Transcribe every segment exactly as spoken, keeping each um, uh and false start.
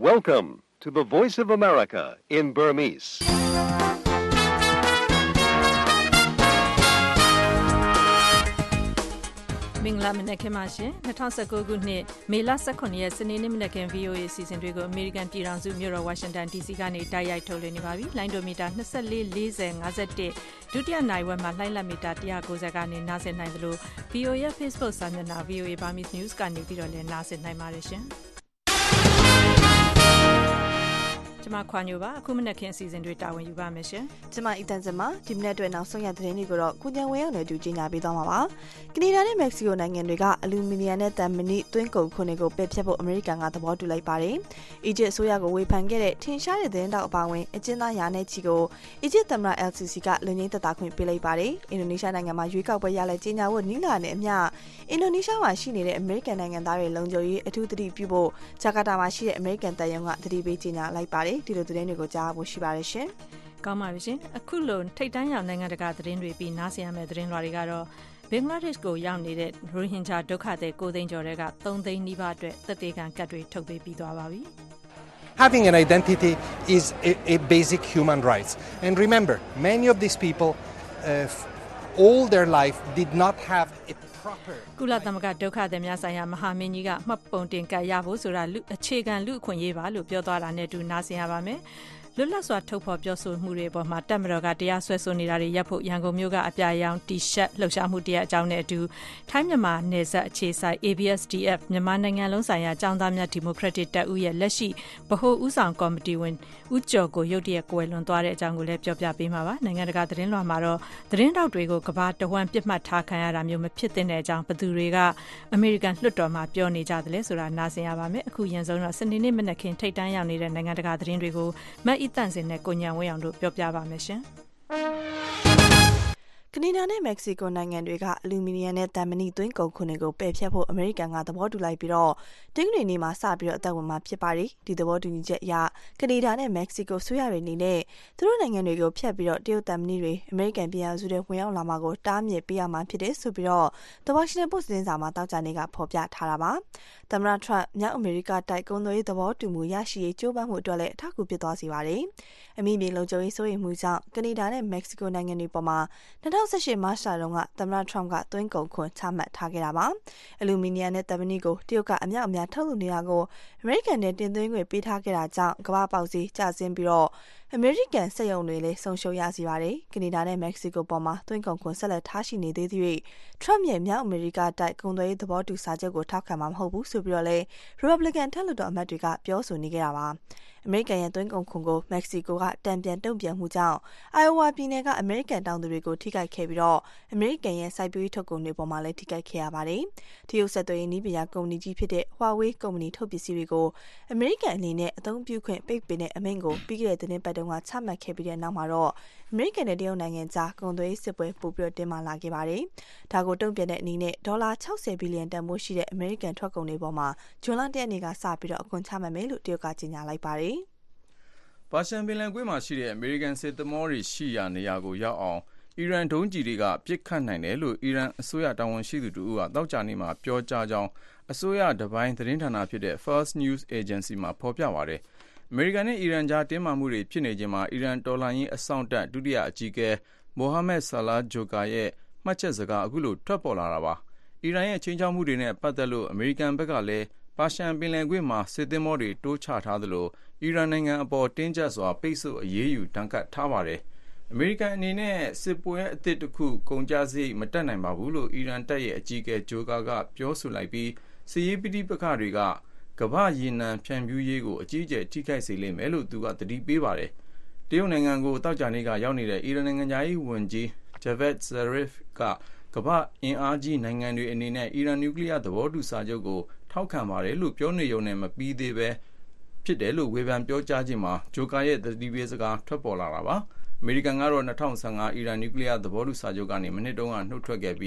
Welcome to the Voice of America in Burmese. ။မင်္ဂလာမနက်ခင်းပါရှင်။၂၀၁၉ခုနှစ်မေလ၁၇ရက်စနေနေ့မနက်ခင်း ဗွီအိုအေ အစီအစဉ်တွေကိုအမေရိကန်ပြည်ထောင်စုမြို့တော်ဝါရှင်တန် ဒီစီကနေတိုက်ရိုက်ထုတ်လွှင့်နေပါပြီ။လိုင်းဒိုမီတာ၂၄ ၄၀ ၅၁ဒုတိယနိုင်ဝက်မှာလှိုင်းလက်မီတာ၁၉၀ကနေနားဆင်နိုင်သလို ဗွီအိုအေ Facebook စာမျက်နှာ ဗွီအိုအေ Burmese News ကနေပြီးတော့လည်းနားဆင်နိုင်ပါတယ်ရှင်။ကျမခွာညိုပါအခုမနက်ခင်းအစီအစဉ်တွေတာဝန်ယူပါမယ်ရှင်ကျမအီတန်စင်မှာဒီမနက်အတွက်နောက်ဆုံးရသတင်းတွေကိုတော့ကုညံဝဲအောင်နဲ့အတူကြီးညာပေးသွားမှာပါကနေဒါနဲ့မက္ကဆီကိုနိုင်ငံတွေကအလူမီနီယံနဲ့တမ်မနီသွင်းကုန်ခွန်တွေကိုပယ်ဖျက်ဖို့အမေရိကန်ကသဘောတူလိုက်ပါတယ်အီဂျစ်အစိုးရကိုဝေဖန်ခဲ့တဲ့ထင်ရှားတဲ့သတင်းတောက်အပါအဝင်အကျဉ်းသားရာနဲ့ချီကိုအီဂျစ်သမ္မတ အယ် စီ စီ ကလူငင်းသက်သာခွင့်ပေးလိုက်ပါတယ်အင်ဒိုနီးရှားနိုင်ငံမှာရွေးကောက်ပွဲရလဒ်ကြီးညာဖို့နီးလာတဲ့အမျှအင်ဒိုနီးရှားမှာရှိနေတဲ့အမေရိကန်နိုင်ငံသားတွေလုံခြုံရေးအထူးသတိပြုဖို့ဂျကာတာမှာရှိတဲ့အမေရိကန်တပ်ရုံးကသတိပေးကြီးညာလိုက်ပါတယ်ဒီလိုသတင်းတွေကိုကြားဖို့ရှိပါတယ်ရှင်။ကောင်းပါပြီရှင်။အခုလိုထိတ်တန့်ရောက်နိုင်ငံတကာသတင်းတွေပြီးနားဆင်ရမယ့်သတင်းလွှာတွေကတော့ဘင်္ဂလားဒေ့ရှ်ကိုရောက်နေတဲ့ရိုဟင်ဂျာဒုက္ခသည်၉သိန်းကျော်တွေက၃သိန်းနီးပါးအတွက်သက်သေခံကတ်တွေထုတ်ပေးပြီးသွားပါပြီ။ Having an identity is a, a basic human right. And remember, many of these people, uh, all their life, did not have a proper... ကုလသမဂ္ဂဒုက္ခသည်များဆိုင်ရာမဟာမင်းကြီးကမှတ်ပုံတင်ကတ်ရဖို့ဆိုတာအခြေခံလူအခွင့်အရေးပါလို့ပြောသွားတာနဲ့အတူနားဆင်ရပါမယ်။လွတ်လပ်စွာထုတ်ဖော်ပြောဆိုမှုတွေပေါ်မှာတပ်မတော်ကတရားစွဲဆိုနေတာတွေရပ်ဖို့ရန်ကုန်မြို့ကအပြရောင်တီရှပ်လှုပ်ရှားမှုတရားအကြောင်းနဲ့အတူထိုင်းမြန်မာနယ်စပ်အခြေစိုက် အေ ဘီ အက်စ် ဒီ အက်ဖ် မြန်မာနိုင်ငံလုံးဆိုင်ရာចောင်းသားများဒီမိုကရက်တစ်တပ်ဦးရဲ့လက်ရှိဗဟိုဦးဆောင်ကော်မတီဝင်ဦးကျော်ကိုရုတ်တရက်ကွယ်လွန်သွားတဲ့အကြောင်းကိုလည်းပြောပြပေးမှာပါနိုင်ငံတကာသတင်းလွှာမှာတော့သတင်းတောက်တွေကိုကဘာတဝမ်းပြစ်မှတ်ထားခံရတာမျိုးမဖြစ်သင့်တဲ့အကြောင်းဘသူတွေကအမေရိကန်လွှတ်တော်မှာပြောနေကြတယ်လဲဆိုတာနားဆင်ရပါမယ်အခုရင်ဆုံးတော့စနေနေ့မနက်ခင်းထိတ်တန့်ရောက်နေတဲ့နိုင်ငံတကာသတင်းတွေကိုမတ်အီတန့်စင်နဲ့ကိုညံဝဲအောင်တို့ပြောပြပါမယ်ရှင်ကနေဒါနဲ့မက္ကဆီကိုနိုင်ငံတွေကအလူမီနီယံနဲ့တမ်မနီသွင်းကုန်ခွန်တွေကိုပယ်ဖျက်ဖို့အမေရိကန်ကသဘောတူလိုက်ပြီးတော့တင်းကနေနေမှာစပြီးတော့အသက်ဝင်မှာဖြစ်ပါတယ်ဒီသဘောတူညီချက်အရကနေဒါနဲ့မက္ကဆီကိုဆွေးရတွေအနေနဲ့သူတို့နိုင်ငံတွေကိုဖျက်ပြီးတော့တရုတ်တမ်မနီတွေအမေရိကန်ပြည်ထောင်စုတွေဝင်ရောက်လာမှာကိုတားမြစ်ပေးရမှာဖြစ်တယ်ဆိုပြီးတော့ The Washington Post သတင်းစာမှာတောက်ကြနေကဖော်ပြထားတာပါသမ္မတထရန့်မြောက်အမေရိကတိုက်ကုန်သွယ်ရေးသဘောတူမှုရရှိရေးကြိုးပမ်းမှုအတွက်လည်းအထောက်အကူဖြစ်သွားစေပါတယ်အမိမြေလုံခြုံရေးစိုးရိမ်မှုကြောင့်ကနေဒါနဲ့မက္ကဆီကိုနိုင်ငံတွေပေါ်မှာ၂၀၁၈မတ်လတုန်းကသမ္မတထရန့်ကသွင်းကုန်ခွန်ချမှတ်ထားခဲ့တာပါအလူမီနီယံနဲ့တမ်မနီကိုတရုတ်ကအမြောက်အများထုတ်လုပ်နေတာကိုအမေရိကန်နဲ့တင်သွင်းခွင့်ပေးထားခဲ့တာကြောင့်ကမ္ဘာပေါက်ဈေးကျဆင်းပြီးတော့အမေရိကန်စက်ရုံတွေလည်းဆုံးရှုံးရစေပါတယ်ကနေဒါနဲ့မက္ကဆီကိုပေါ်မှာသွင်းကုန်ခွန်ဆက်လက်ထားရှိနေသေးသည့်ထရန့်ရဲ့မြောက်အမေရိကတိုက်ကုန်သွယ်ရေးသဘောတူစာချုပ်ကိုထောက်ခံမှာမဟုတ်ဘူးဆိုပြီးတော့လေ Republican ထက်လွှတ်တော်အမတ်တွေကပြောဆိုနေကြတာပါအမေရိကန်ရဲ့သွင်းကုန်ခွန်ကိုမက္ကဆီကိုကတံပြန်တုံ့ပြန်မှုကြောင့် Iowa ပြည်နယ်ကအမေရိကန်တောင်သူတွေကိုထိခိုက်ခဲ့ပြီးတော့အမေရိကန်ရဲ့စိုက်ပျိုးရေးထုတ်ကုန်တွေပေါ်မှာလည်းထိခိုက်ခဲ့ရပါတယ်။တရုတ်ဆက်သွယ်ရေးနည်းပညာကုမ္ပဏီကြီးဖြစ်တဲ့ Huawei ကုမ္ပဏီထုတ်ပစ္စည်းတွေကိုအမေရိကန်အနေနဲ့အသုံးပြုခွင့်ပိတ်ပင်တဲ့အမိန့်ကိုပြီးခဲ့တဲ့သတင်းပတ်တုန်းကချမှတ်ခဲ့ပြီးတဲ့နောက်မှာတော့အမေရိကန်နဲ့တရုတ်နိုင်ငံကြားကုန်သွယ်ရေးစစ်ပွဲပိုပြီးတင်းမာလာခဲ့ပါတယ်။ဒါကိုတုံ့ပြန်တဲ့အနေနဲ့ဒေါ်လာ၆၀ဘီလီယံတန်ဖိုးရှိတဲ့အမေရိကန်ထွက်ကုန်တွေပေါ်မှာဇွန်လ၁ရက်နေ့ကစပြီးတော့အခွန်ချမှတ်မယ်လို့တရုတ်ကကြေညာလိုက်ပါတယ်။ပါရှန်ပင်လယ်ကွေ့မှာရှိတဲ့အမေရိကန်စစ်သမောတွေရှိရာနေရာကိုရောက်အောင်အီရန်ဒုံးကျည်တွေကပြစ်ခတ်နိုင်တယ်လို့အီရန်အစိုးရတာဝန်ရှိသူတို့ကတောက်ကြနေမှာပြောကြားကြောင်းအစိုးရတပိုင်းသတင်းဌာနဖြစ်တဲ့ Fars News Agency မှာဖော်ပြပါတယ်။အမေရိကန်နဲ့အီရန်ကြားတင်းမာမှုတွေဖြစ်နေခြင်းမှာအီရန်တော်လှန်ရေးအစောင့်တပ်ဒုတိယအကြီးအကဲမိုဟာမက်ဆာလာဂျိုကာရဲ့မှတ်ချက်စကားအခုလိုထွက်ပေါ်လာတာပါ။အီရန်ရဲ့ချိန်ချောက်မှုတွေနဲ့ပတ်သက်လို့အမေရိကန်ဘက်ကလည်းပါရှန်ပင်လယ်ကွေ့မှာစစ်သင်္ဘောတွေတိုးချထားသလိုအီရန်နိုင်ငံအပေါ်တင်းကျပ်စွာပိတ်ဆို့အရေးယူတန်ခတ်ထားပါတယ်။အမေရိကန်အနေနဲ့စစ်ပွဲအသစ်တစ်ခုကုန်ကျစရိတ်မတက်နိုင်ပါဘူးလို့အီရန်တပ်ရဲ့အကြီးအကဲဂျိုကာကပြောဆိုလိုက်ပြီးစစ်ရေးပဋိပက္ခတွေကကမ္ဘာရေနံဖြန့်ဖြူးရေးကိုအကြီးအကျယ်ထိခိုက်စေလိမ့်မယ်လို့သူကသတိပေးပါတယ်။တရုတ်နိုင်ငံကိုတောက်ကြနေကရောက်နေတဲ့အီရန်နိုင်ငံသားရေးဝန်ကြီးဂျဗက်ဇရီဖ်ကကမ္ဘာအင်အားကြီးနိုင်ငံတွေအနေနဲ့အီရန်နျူကလ িয়ার သဘောတူစာချုပ်ကိုထောက်ခံပါတယ်လို့ပြောနေရုံနဲ့မပြီးသေးပဲဖြစ်တယ်လို့ဝေဖန်ပြောကြားခြင်းမှာဂျိုကာရဲ့သတိပေးစကားထွက်ပေါ်လာတာပါအမေရိကန်ကတော့၂၀၁၅အီရန်နျူကလ িয়ার သဘောတူစာချုပ်ကနေမနှစ်တုန်းကနှုတ်ထွက်ခဲ့ပြီး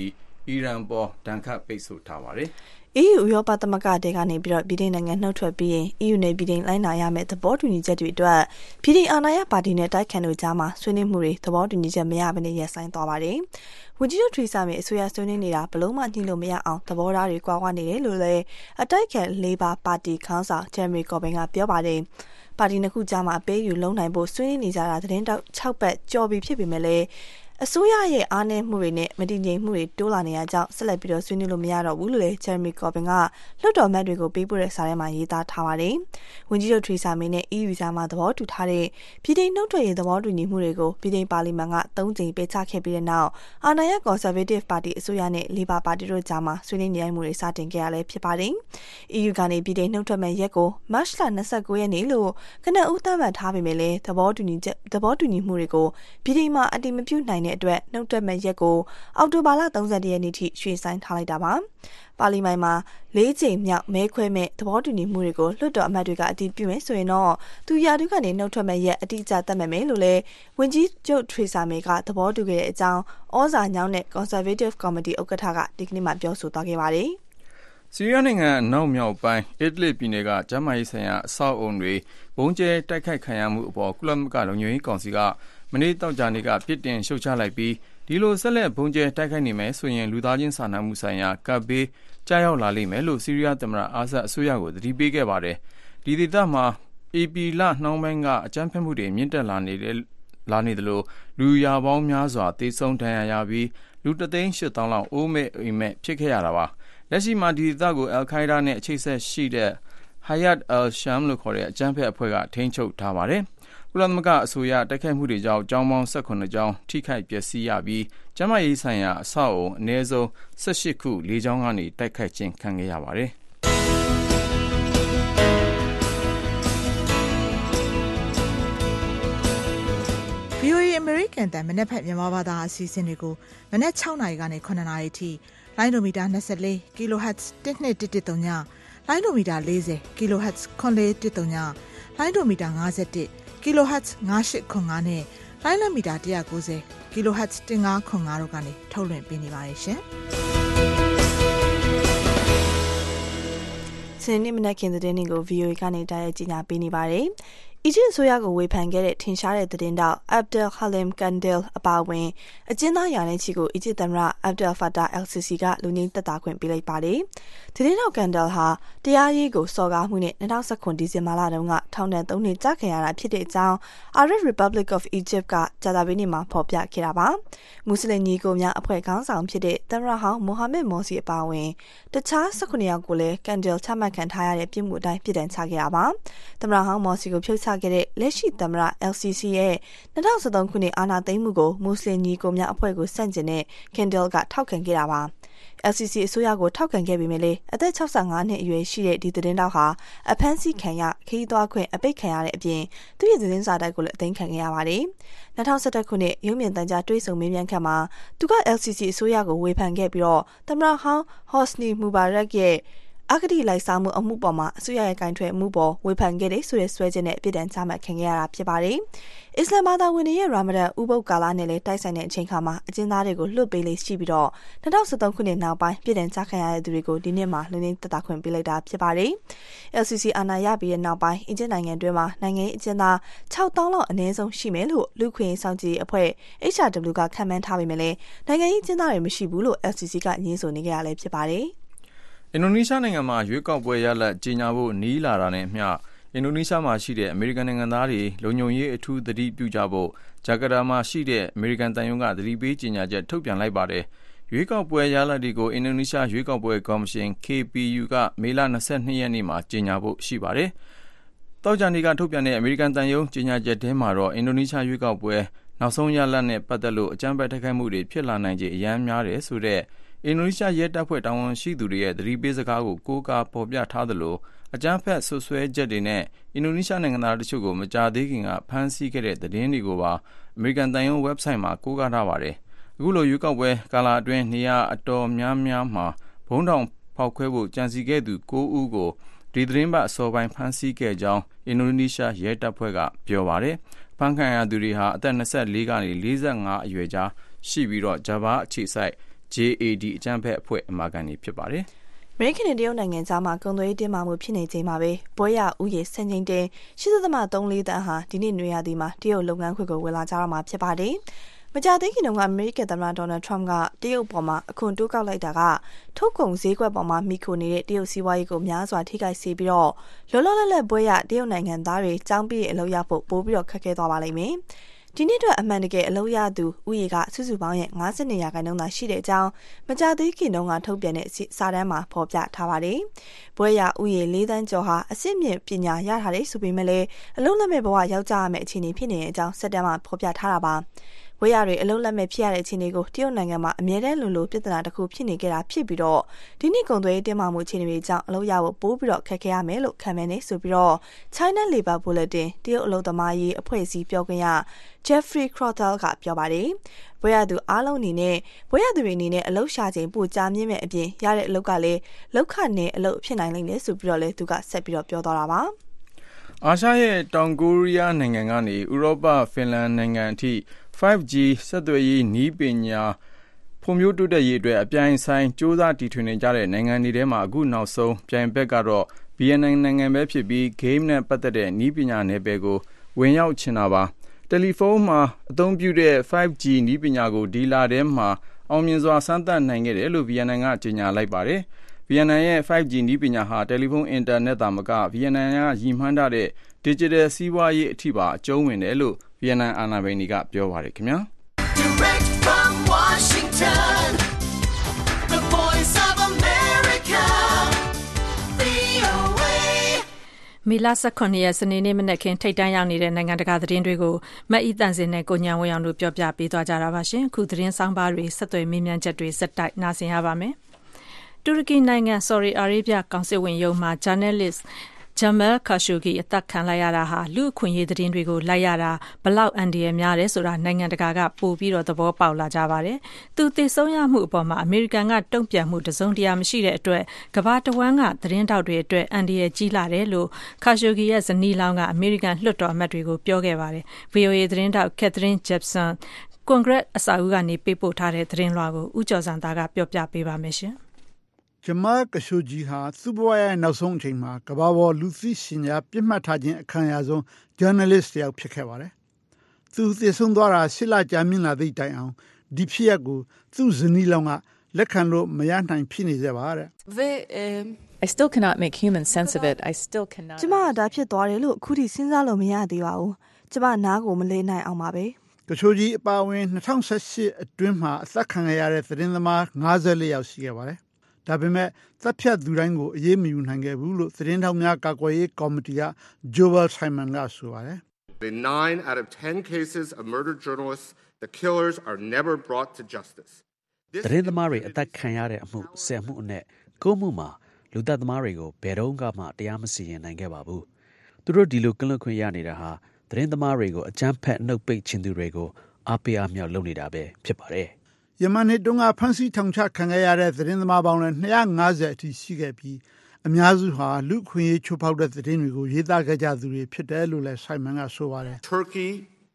အီရန်ပေါ်ဒဏ်ခတ်ပိတ်ဆို့ထားပါတယ်။ အီးယူ ဥရောပသမဂ္ဂတဲကနေပြီးတော့ဗြိတိန်နိုင်ငံနှုတ်ထွက်ပြီးရင် အီးယူနဲ့ဗြိတိန်လိုက်နာရမယ့်သဘောတူညီချက်တွေအတွက်ဗြိတိန်အာဏာရပါတီနဲ့တိုက်ခိုက်လို့ကြားမှာဆွေးနွေးမှုတွေသဘောတူညီချက်မရဘဲနဲ့ရပ်ဆိုင်းသွားပါတယ်။ဝန်ကြီးချုပ်ထရီဆာမေအစိုးရဆွေးနွေးနေတာဘလို့မှညှိလို့မရအောင်သဘောထားတွေကွာကွာနေတယ်လို့လည်းအတိုက်ခံလေးပါပါတီခေါင်းဆောင်ဂျယ်မီကော်ဘင်ကပြောပါတယ်။ပါတီနှစ်ခုကြားမှာအပေးယူလုံးနိုင်ဖို့ဆွေးနွေးနေကြတာသတင်းတောက်၆ပတ်ကြော်ပြီးဖြစ်ပေမဲ့လည်းအစိုးရရဲ့အားနည်းမှုတွေနဲ့မတည်ငြိမ်မှုတွေတိုးလာနေရကြောင်းဆက်လက်ပြီးတော့ဆွေးနွေးလို့မရတော့ဘူးလို့လည်းဂျယ်မီကော်ဘင်ကလွှတ်တော်မတ်တွေကိုပေးပို့တဲ့စာထဲမှာရေးသားထားပါတယ်။ဝန်ကြီးချုပ်ထရီဆာမေနဲ့ အီးယူကြားမှာသဘောတူထားတဲ့ပြည်ထောင်နှုတ်ထွက်ရေးသဘောတူညီမှုတွေကိုပြည်ထောင်ပါလီမန်ကသုံးကြိမ်ပေးချခဲ့ပြီးတဲ့နောက်အာဏာရကွန်ဆာဗေးတစ်ပါတီအစိုးရနဲ့လီဘာပါတီတို့ကြားမှာဆွေးနွေးနေမှုတွေစတင်ခဲ့ရလဲဖြစ်ပါတယ်။ အီးယူကနေပြည်ထောင်နှုတ်ထွက်မဲ့ရက်ကိုမတ်လ၂၉ရက်နေ့လို့ကနဦးသတ်မှတ်ထားပေမဲ့လည်းသဘောတူညီချက်သဘောတူညီမှုတွေကိုပြည်ထောင်မှာအတည်မပြုနိုင်တဲ့အတွက်နှုတ်ထွက်မဲ့ရက်ကိုအောက်တိုဘာလ၃၁ရက်နေ့ထိရွှေ့ဆိုင်းထားလိုက်တာပါ။ပါလီမန်မှာလေးကြိမ်မြောက်မဲခွဲမဲ့သဘောတူညီမှုတွေကိုလွှတ်တော်အမတ်တွေကအတည်ပြုမယ်ဆိုရင်တော့သူရာထူးကနေနှုတ်ထွက်မဲ့ရက်အတိအကျသတ်မှတ်မယ်လို့လည်းဝန်ကြီးချုပ်ထရီဆာမေကသဘောတူခဲ့တဲ့အကြောင်းဩဇာညောင်းတဲ့ Conservative Committee ဥက္ကဋ္ဌကဒီကနေ့မှပြောဆိုသွားခဲ့ပါတယ်။ဆီးရီးယားနိုင်ငံအနောက်မြောက်ပိုင်းအစ်ဒလစ်ပြည်နယ်ကကျန်းမာရေးဆိုင်ရာအဆောက်အုံတွေဘုံကျဲတိုက်ခိုက်ခံရမှုအပေါ်ကုလသမဂ္ဂလုံခြုံရေးကောင်စီကမနေ့တောက်ကြနေ့ကပြစ်တင်ရှုတ်ချလိုက်ပြီးဒီလိုဆက်လက်ဘုံကျဲတိုက်ခိုက်နေမယ်ဆိုရင်လူသားချင်းစာနာမှုဆိုင်ရာကပ်ဘေးကြားရောက်လာလိမ့်မယ်လို့ဆီးရီးယားသမ္မတအာဆတ်အစိုးရကိုသတိပေးခဲ့ပါတယ်။ဒီဒေသမှာအေပီလနှောင်းပိုင်းကအကြမ်းဖက်မှုတွေမြင့်တက်လာနေတဲ့လာနေတယ်လို့လူရာပေါင်းများစွာသေဆုံးဒဏ်ရာရပြီးလူတသိန်းရှစ်သောင်းလောက်အိုးမဲ့အိမ်မဲ့ဖြစ်ခဲ့ရတာပါ။လက်ရှိမှာဒီဒေသကိုအယ်ခိုင်းဒါနဲ့အချိတ်ဆက်ရှိတဲ့ Hayat al-Sham လို့ခေါ်တဲ့အကြမ်းဖက်အဖွဲ့ကထိန်းချုပ်ထားပါတယ်။ကုလသမဂ္ဂအစိုးရတိုက်ခိုက်မှုတွေကြောင့်ကျောင်းပေါင်း၁၇ကျောင်းထိခိုက်ပျက်စီးရပြီးကျန်းမာရေးဆိုင်ရာအဆောက်အအုံအနည်းဆုံး၁၈ခုလေးကျောင်းကနေတိုက်ခိုက်ခြင်းခံခဲ့ရပါတယ်။ဗီအိုအေ American တန်မနက်ဖက်မြန်မာဘာသာအစီအစဉ်တွေကိုမနက်၆နာရီကနေ၇နာရီထိလိုင်းဒိုမီတာ၂၄ kHz တစ်နှစ်တစ်တစ်သုံးညလိုင်းဒိုမီတာ၄၀ kHz ခွန်လေးတစ်သုံးညလိုင်းဒိုမီတာ၅၁kHz ၅၈ခွန်၅နဲ့လိုင်းလမီတာ၁၉၀ kHz ၁၅ခွန်၅တို့ကနေထုတ်လွှင့်ပေးနေပါတယ်ရှင်။စနေနေ့မနက်ခင်းသတင်းတွေကို ဗီအိုအေ ကနေတိုက်ရိုက်ကြီးညာပေးနေပါတယ်။အီဂျစ်အစိုးရကိုဝေဖန်ခဲ့တဲ့ထင်ရှားတဲ့သတင်းတောက် Abdel Halim Kandil အပါအဝင်အကျဉ်းသားရာနဲ့ချီကိုအီဂျစ်သမ္မတ Abdel Fattah el-Sisi ကလူငင်းသက်သာခွင့်ပေးလိုက်ပါတယ်။သတင်းတောက် Kandil ဟာတရားရေးကိုစော်ကားမှုနဲ့၂၀၁၇ဒီဇင်ဘာလတုန်းကထောင်ဒဏ်သုံးနှစ်ကျခံရတာဖြစ်တဲ့အကြောင်း Arab Republic of Egypt ကကြာသပတေးနေ့မှာဖော်ပြခဲ့တာပါ။မွတ်စလင်ညီကိုများအဖွဲ့ခေါင်းဆောင်ဖြစ်တဲ့သမ္မတဟောင်းမိုဟာမက်မော်စီအပါအဝင်တခြား၁၇ယောက်ကိုလည်း Kandil ချမှတ်ခံထားရတဲ့ပြစ်မှုအတိုင်းပြစ်ဒဏ်ချခဲ့တာပါ။သမ္မတဟောင်းမော်စီကိုဖြုတ်ချခဲ့တဲ့လက်ရှိသမ္မတ el-Sisi ရဲ့၂၀၁၃ခုနှစ်အာဏာသိမ်းမှုကိုမွတ်စလင်ညီကိုများအဖွဲ့ကိုဆန့်ကျင်တဲ့ Kandil ကထောက်ခံခဲ့တာပါ။ el-Sisi အစိုးရကိုထောက်ခံခဲ့ပေမဲ့လည်းအသက်၆၅နှစ်အရွယ်ရှိတဲ့ဒီသတင်းတောက်ဟာအဖမ်းဆီးခံရခရီးသွားခွင့်အပိတ်ခံရတဲ့အပြင်သူ့ရဲ့သတင်းစာတိုက်ကိုလည်းအသိမ်းခံခဲ့ရပါတယ်။၂၀၁၁ခုနှစ်ရုပ်မြင်သံကြားတွေ့ဆုံမေးမြန်းခန်းမှာသူက el-Sisi အစိုးရကိုဝေဖန်ခဲ့ပြီးတော့သမ္မတဟောင်း Hosni Mubarak ရဲ့အဂတိလိုက်စားမှုအမှုပေါ်မှာအစိုးရရဲ့ကင်ထွယ်မှုပေါ်ဝေဖန်ခဲ့တဲ့ဆိုတဲ့ဆွဲချက်နဲ့အပြစ်ဒဏ်ချမှတ်ခံခဲ့ရတာဖြစ်ပါတယ်။အစ္စလာမ်ဘာသာဝင်တွေရဲ့ရာမဒန်ဥပုသ်ကာလနဲ့လည်းတိုက်ဆိုင်တဲ့အချိန်ခါမှာအကျဉ်းသားတွေကိုလွှတ်ပေးလေ့ရှိပြီးတော့၂၀၁၃ခုနှစ်နောက်ပိုင်းပြည်ဒဏ်ချခံရတဲ့သူတွေကိုဒီနှစ်မှာလူငင်းသက်သာခွင့်ပေးလိုက်တာဖြစ်ပါတယ်။ el-Sisi အာဏာရပြီးတဲ့နောက်ပိုင်းအီဂျစ်နိုင်ငံတွင်းမှာနိုင်ငံရေးအကျဉ်းသား၆သောင်းလောက်အနည်းဆုံးရှိမယ်လို့လူခွင့်ရေးစောင့်ကြည့်အဖွဲ့ H R W ကခန့်မှန်းထားပေမဲ့လည်းနိုင်ငံရေးအကျဉ်းသားတွေမရှိဘူးလို့ el-Sisi ကညင်းဆိုနေကြရလဲဖြစ်ပါတယ်။အင်ဒိုနီးရှားနိုင်ငံမှာရွေးကောက်ပွဲရလဒ်ကြေညာဖို့နီးလာတာနဲ့အမျှအင်ဒိုနီးရှားမှာရှိတဲ့အမေရိကန်နိုင်ငံသားတွေလုံခြုံရေးအထူးသတိပြုကြဖို့ဂျာကာတာမှာရှိတဲ့အမေရိကန်သံရုံးကသတိပေးကြေညာချက်ထုတ်ပြန်လိုက်ပါတယ်။ရွေးကောက်ပွဲရလဒ်တွေကိုအင်ဒိုနီးရှားရွေးကောက်ပွဲကော်မရှင် K P U ကမေလ၂၂ရက်နေ့မှာကြေညာဖို့ရှိပါတယ်။သောကြာနေ့ကထုတ်ပြန်တဲ့အမေရိကန်သံရုံးကြေညာချက်ထဲမှာတော့အင်ဒိုနီးရှားရွေးကောက်ပွဲနောက်ဆုံးရလဒ်နဲ့ပတ်သက်လို့အကြမ်းဖက်တိုက်ခိုက်မှုတွေဖြစ်လာနိုင်ခြေအများများတယ်ဆိုတဲ့အင်ဒိုနီးရှားရဲတပ်ဖွဲ့တာဝန်ရှိသူတွေရဲ့သတိပေးစကားကိုကိုးကားဖော်ပြထားသလိုအကြမ်းဖက်ဆွဆွဲချက်တွေနဲ့အင်ဒိုနီးရှားနိုင်ငံသားတချို့ကိုမကြာသေးခင်ကဖမ်းဆီးခဲ့တဲ့သတင်းတွေကိုပါအမေရိကန်သံရုံး website မှာကိုးကားထားပါတယ်။အခုလိုရွေးကောက်ပွဲကာလအတွင်းနေရာအတော်များများမှာဘုံတောင်ဖောက်ခွဲဖို့ကြံစည်ခဲ့သူ၉ဦးကိုဒီသတင်းပတ်အစောပိုင်းဖမ်းဆီးခဲ့ကြောင်းအင်ဒိုနီးရှားရဲတပ်ဖွဲ့ကပြောပါတယ်။ဖမ်းခံရသူတွေဟာအသက်၂၄ကနေ၄၅အရွယ်ကြားရှိပြီးတော့ဂျာဗာအခြေစိုက်ဂျေ အေ ဒီ အကြမ်းဖက်အဖွဲ့အမာခံတွေဖြစ်ပါတယ်။အမေရိကန်နဲ့တရုတ်နိုင်ငံကြားမှာကုန်သွယ်ရေးတင်းမာမှုဖြစ်နေချိန်မှာပဲဘွဲရဥယေစံချိန်တင်ရှစ်ဒသမ သုံးလေးတန်းဟာဒီနေ့နွေရာသီမှာတရုတ်လုပ်ငန်းခွင်ကိုဝင်လာကြတော့မှာဖြစ်ပါတယ်။မကြာသေးခင်တုန်းကအမေရိကန်သမ္မတဒေါ်နယ်ထရမ့်ကတရုတ်ပေါ်မှာအခွန်တိုးကောက်လိုက်တာကထုတ်ကုန်ဈေးကွက်ပေါ်မှာမိခိုနေတဲ့တရုတ်စီးပွားရေးကိုများစွာထိခိုက်စေပြီးတော့လောလောလတ်လတ်ဘွဲရတရုတ်နိုင်ငံသားတွေចောင်းပြည့်အလုပ်ရဖို့ပိုပြီးတော့ခက်ခဲသွားပါလိမ့်မယ်။ဒီနေ့အတွက်အမှန်တကယ်အလုပ်ရသူဥယေကစုစုပေါင်းရဲ့၅၂ရာခိုင်နှုန်းသာရှိတဲ့အကြောင်းမကြာသေးခင်တုန်းကထုတ်ပြန်တဲ့စာတမ်းမှာဖော်ပြထားပါတယ်။ဘွဲရဥယေ၄တန်းကျော်ဟာအစစ်မြင့်ပညာရထားတဲ့ဆိုပေမဲ့လည်းအလုပ်လက်မဲ့ဘဝရောက်ကြရမယ့်အခြေအနေဖြစ်နေတဲ့အကြောင်းစက်တမ်းမှာဖော်ပြထားတာပါ။ဘွဲရတွေအလုပ်လက်မဲ့ဖြစ်ရတဲ့အခြေအနေကိုတရုတ်နိုင်ငံမှာအမြဲတမ်းလိုလိုပြဿနာတစ်ခုဖြစ်နေကြတာဖြစ်ပြီးတော့ဒီနေ့ကုန်သွယ်ရေးတင်းမာမှုအခြေအနေတွေကြောင့်အလုပ်ရဖို့ပိုးပြီးတော့ခက်ခဲရမယ်လို့ခံမှန်းနေဆိုပြီးတော့ China Labor Bulletin တရုတ်အလုပ်သမားရေးအဖွဲ့အစည်းပြောခွင့်ရ Jeffrey Crothall ကပြောပါတယ်။ဘွဲရသူအားလုံးအနေနဲ့ဘွဲရသူတွေအနေနဲ့အလုပ်ရှာချိန်ပိုကြာမြင့်မဲ့အပြင်ရတဲ့အလုပ်ကလည်းလောက်ခနဲ့အလုပ်ဖြစ်နိုင်လိမ့်မယ်ဆိုပြီးတော့လည်းသူကဆက်ပြီးတော့ပြောသွားတာပါ။အာရှရဲ့တောင်ကိုရီးယားနိုင်ငံကနေဥရောပဖင်လန်နိုင်ငံအထိ five G ဆက်သွယ်ရေးနည်းပညာဖွံ့ဖြိုးတိုးတက်ရေးအတွက်အပြိုင်ဆိုင်စ조사တီထွင်နေကြတဲ့နိုင်ငံတွေထဲမှာအခုနောက်ဆုံးပြိုင်ဘက်ကတော့ ဗီယက်နမ်နိုင်ငံပဲဖြစ်ပြီး game နဲ့ပတ်သက်တဲ့နည်းပညာနယ်ပယ်ကိုဝင်ရောက်ချင်တာပါ။တယ်လီဖုန်းမှာအသုံးပြုတဲ့ five G နည်းပညာကိုဒီလထဲမှာအောင်မြင်စွာစမ်းသပ်နိုင်ခဲ့တယ်လို့ဗီယက်နမ်ကကြေညာလိုက်ပါတယ်။ဗီယက်နမ်ရဲ့ five G နည်းပညာဟာတယ်လီဖုန်းအင်တာနက်သာမကဗီယက်နမ်ကရည်မှန်းထားတဲ့ digital စီးပွားရေးအထိပါအကျုံးဝင်တယ်လို့ဗီယက်နမ်အာဏာပိုင်တွေကပြောပါတယ်ခင်ဗျာ။ Direct from Washington, the voice of America, ဗွီအိုအေ မေလ၁၇ရက်စနေနေ့မနက်ခင်းထိပ်တန်းရောက်နေတဲ့နိုင်ငံတကာသတင်းတွေကိုမအီတန်စင်နဲ့ကိုညံဝင်းအောင်တို့ပြောပြပေးသွားကြတာပါရှင်။ခုသတင်းဆောင်ပါတွေဆက်သွယ်မေးမြန်းချက်တွေစက်တိုက်နားဆင်ရပါမယ်။တူရကီနိုင်ငံဆော်ဒီအာရေဗျကောင်စစ်ဝင်ရုံးမှာ journalist Jamal Khashoggi အသက်ခံလိုက်ရတာဟာလူအခွင့်အရေးသတင်းတွေကိုလိုက်ရတာဘလောက်အန္တရာယ်များတယ်ဆိုတာနိုင်ငံတကာကပိုပြီးတော့သဘောပေါက်လာကြပါတယ်။သူသေဆုံးရမှုအပေါ်မှာအမေရိကန်ကတုံ့ပြန်မှုတစုံတရာမရှိတဲ့အတွက်ကမ္ဘာတဝန်းကသတင်းတောက်တွေအတွက်အန္တရာယ်ကြီးလာတယ်လို့ Khashoggi ရဲ့ဇနီးလောင်းကအမေရိကန်လွှတ်တော်အမတ်တွေကိုပြောခဲ့ပါတယ်။ ဗွီအိုအေသတင်းတောက် Catherine Gibson ကွန်ဂရက်အစအဦးကနေပေးပို့ထားတဲ့သတင်းလွှာကိုဦးကျော်စံသားကပြောပြပေးပါမယ်ရှင်။ Jamal Khashoggi ဟာသူ့ဘဝရဲ့နောက်ဆုံးအချိန်မှာကမ္ဘာပေါ်လူသိရှင်ကြားပြစ်မှတ်ထားခြင်းအခံရဆုံး journalist တယောက်ဖြစ်ခဲ့ပါတယ်။သူသေဆုံးသွားတာရှစ်လကြာမြင့်လာသည့်တိုင်အောင်ဒီဖြစ်ရပ်ကိုသူ့ဇနီးလောင်းကလက်ခံလို့မရနိုင်ဖြစ်နေကြပါတဲ့။ I still cannot make human sense of it. I still cannot. ကျမကဒါဖြစ်သွားတယ်လို့အခုထိစဉ်းစားလို့မရသေးပါဘူး။ကျမနားကိုမလဲနိုင်အောင်ပါပဲ။ Khashoggi အပါအဝင်၂၀၁၈အတွင်းမှာအသက်ခံရတဲ့သတင်းသမား၅၄ယောက်ရှိခဲ့ပါတယ်။ဒါပေမဲ့တပ်ဖြတ်သူတိုင်းကိုအရေးမယူနိုင်ခဲ့ဘူးလို့သတင်းထောက်များကာကွယ်ရေးကော်မတီက Joel Simon ကဆိုပါတယ်။ In nine out of ten cases of murdered journalists, the killers are never brought to justice. သတင်းသမားတွေအသက်ခံရတဲ့အမှုဆယ်မှုအနက်၉မှုမှာလူသတ်သမားတွေကိုဘယ်တော့မှတရားမစီရင်နိုင်ခဲ့ပါဘူး။သူတို့ဒီလိုကန့်လွတ်ခွင့်ရနေတာဟာသတင်းသမားတွေကိုအကြမ်းဖက်နှုတ်ပိတ်ခြင်းသူတွေကိုအားပေးအားမြောက်လုပ်နေတာပဲဖြစ်ပါတယ်။ယမန်နှစ်တုန်းကဖမ်းဆီးထောင်ချခံခဲ့ရတဲ့သတင်းသမားပေါင်းလည်း၂၅၀အထိရှိခဲ့ပြီးအများစုဟာလူခွင့်ရေးချိုးဖောက်တဲ့သတင်းတွေကိုရေးသားခဲ့ကြသူတွေဖြစ်တယ်လို့လည်း Simon ကဆိုပါတယ်။ Turkey,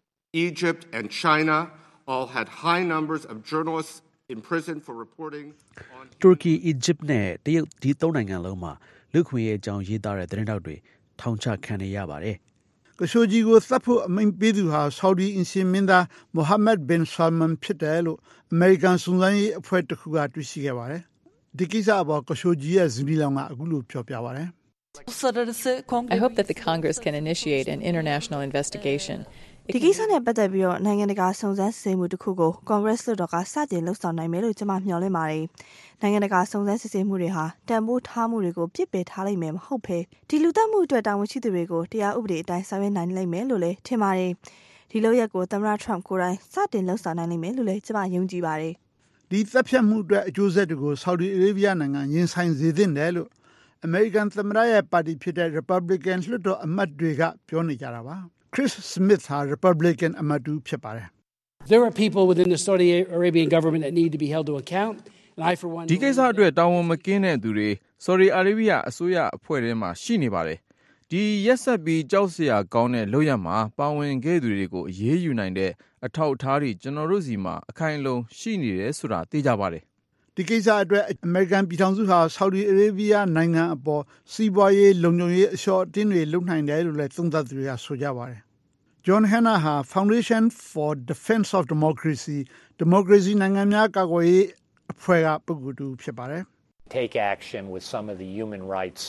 Egypt and China all had high numbers of journalists imprisoned for reporting on Turkey, Egypt နဲ့တရုတ်ဒီသုံးနိုင်ငံလုံးမှာလူခွင့်ရေးအကြောင်းရေးသားတဲ့သတင်းတောက်တွေထောင်ချခံနေရပါတယ်။ Khashoggi ကိုသတ်ဖို့အမိန့်ပေးသူဟာဆော်ဒီအင်ရှင်မင်းသား Mohammed bin Salman ဖြစ်တယ်လို့အမေရိကန်စုံစမ်းရေးအဖွဲ့တစ်ခုကတွေ့ရှိခဲ့ပါတယ်။ဒီကိစ္စအပေါ် Khashoggi ရဲ့ဇနီးလောင်းကအခုလိုပြောပြပါတယ်။ I hope that the Congress can initiate an international investigation. ဒီကိစ္စနဲ့ပတ်သက်ပြီးတော့နိုင်ငံတကာစုံစမ်းစစ်ဆေးမှုတစ်ခုကို Congress လွှတ်တော်ကစတင်လှုပ်ဆောင်နိုင်မယ်လို့ကျွန်မမျှော်လင့်ပါတယ်။နိုင်ငံတကာစုံစမ်းစစ်ဆေးမှုတွေဟာတန်ဖိုးထားမှုတွေကိုပြစ်ပယ်ထားလိမ့်မယ်မဟုတ်ဘဲဒီလူသတ်မှုအတွက်တာဝန်ရှိသူတွေကိုတရားဥပဒေအတိုင်းဆောင်ရွက်နိုင်လိမ့်မယ်လို့လည်းထင်ပါတယ်။ဒီလုပ်ရက်ကိုသမ္မတ Trump ကိုယ်တိုင်စတင်လှုပ်ဆောင်နိုင်လိမ့်မယ်လို့လည်းကျွန်မယုံကြည်ပါတယ်။ဒီတပ်ဖြတ်မှုအတွက်အကျိုးဆက်တွေကို Saudi Arabia နိုင်ငံရင်ဆိုင်စေသင့်တယ်လို့ American သမ္မတရဲ့ပါတီဖြစ်တဲ့ Republican လွှတ်တော်အမတ်တွေကပြောနေကြတာပါ။ Chris Smith ဟာ Republican အမတ်တူဖြစ်ပါတယ်။ There are people within the Saudi Arabian government that need to be held to account. And I for one ဒီကိစ္စအတွက်တာဝန်မကင်းတဲ့သူတွေ Saudi Arabia အစိုးရအဖွဲ့ထဲမှာရှိနေပါတယ်။ဒီရက်ဆက်ပြီးကြောက်စရာကောင်းတဲ့လုပ်ရမှာပါဝင်ခဲ့သူတွေကိုအရေးယူနိုင်တဲ့အထောက်အထားတွေကျွန်တော်တို့စီမှာအခိုင်အလုံရှိနေတယ်ဆိုတာသိကြပါတယ်ဒီကိစ္စအတွက်အမေရိကန်ပြည်ထောင်စုဟာဆော်ဒီအာရေဗျနိုင်ငံအပေါ်စီးပွားရေးလုံခြုံရေးအလျှော့အတင်းတွေလုပ်နိုင်တယ်လို့လည်းသုံးသပ်သူတွေကဆိုကြပါတယ် John Hanna ဟာ Foundation for Defense of Democracy Democracy နိုင်ငံများကာကွယ်ရေးအဖွဲ့ကပုဂ္ဂိုလ်တူဖြစ်ပါတယ် Take action with some of the human rights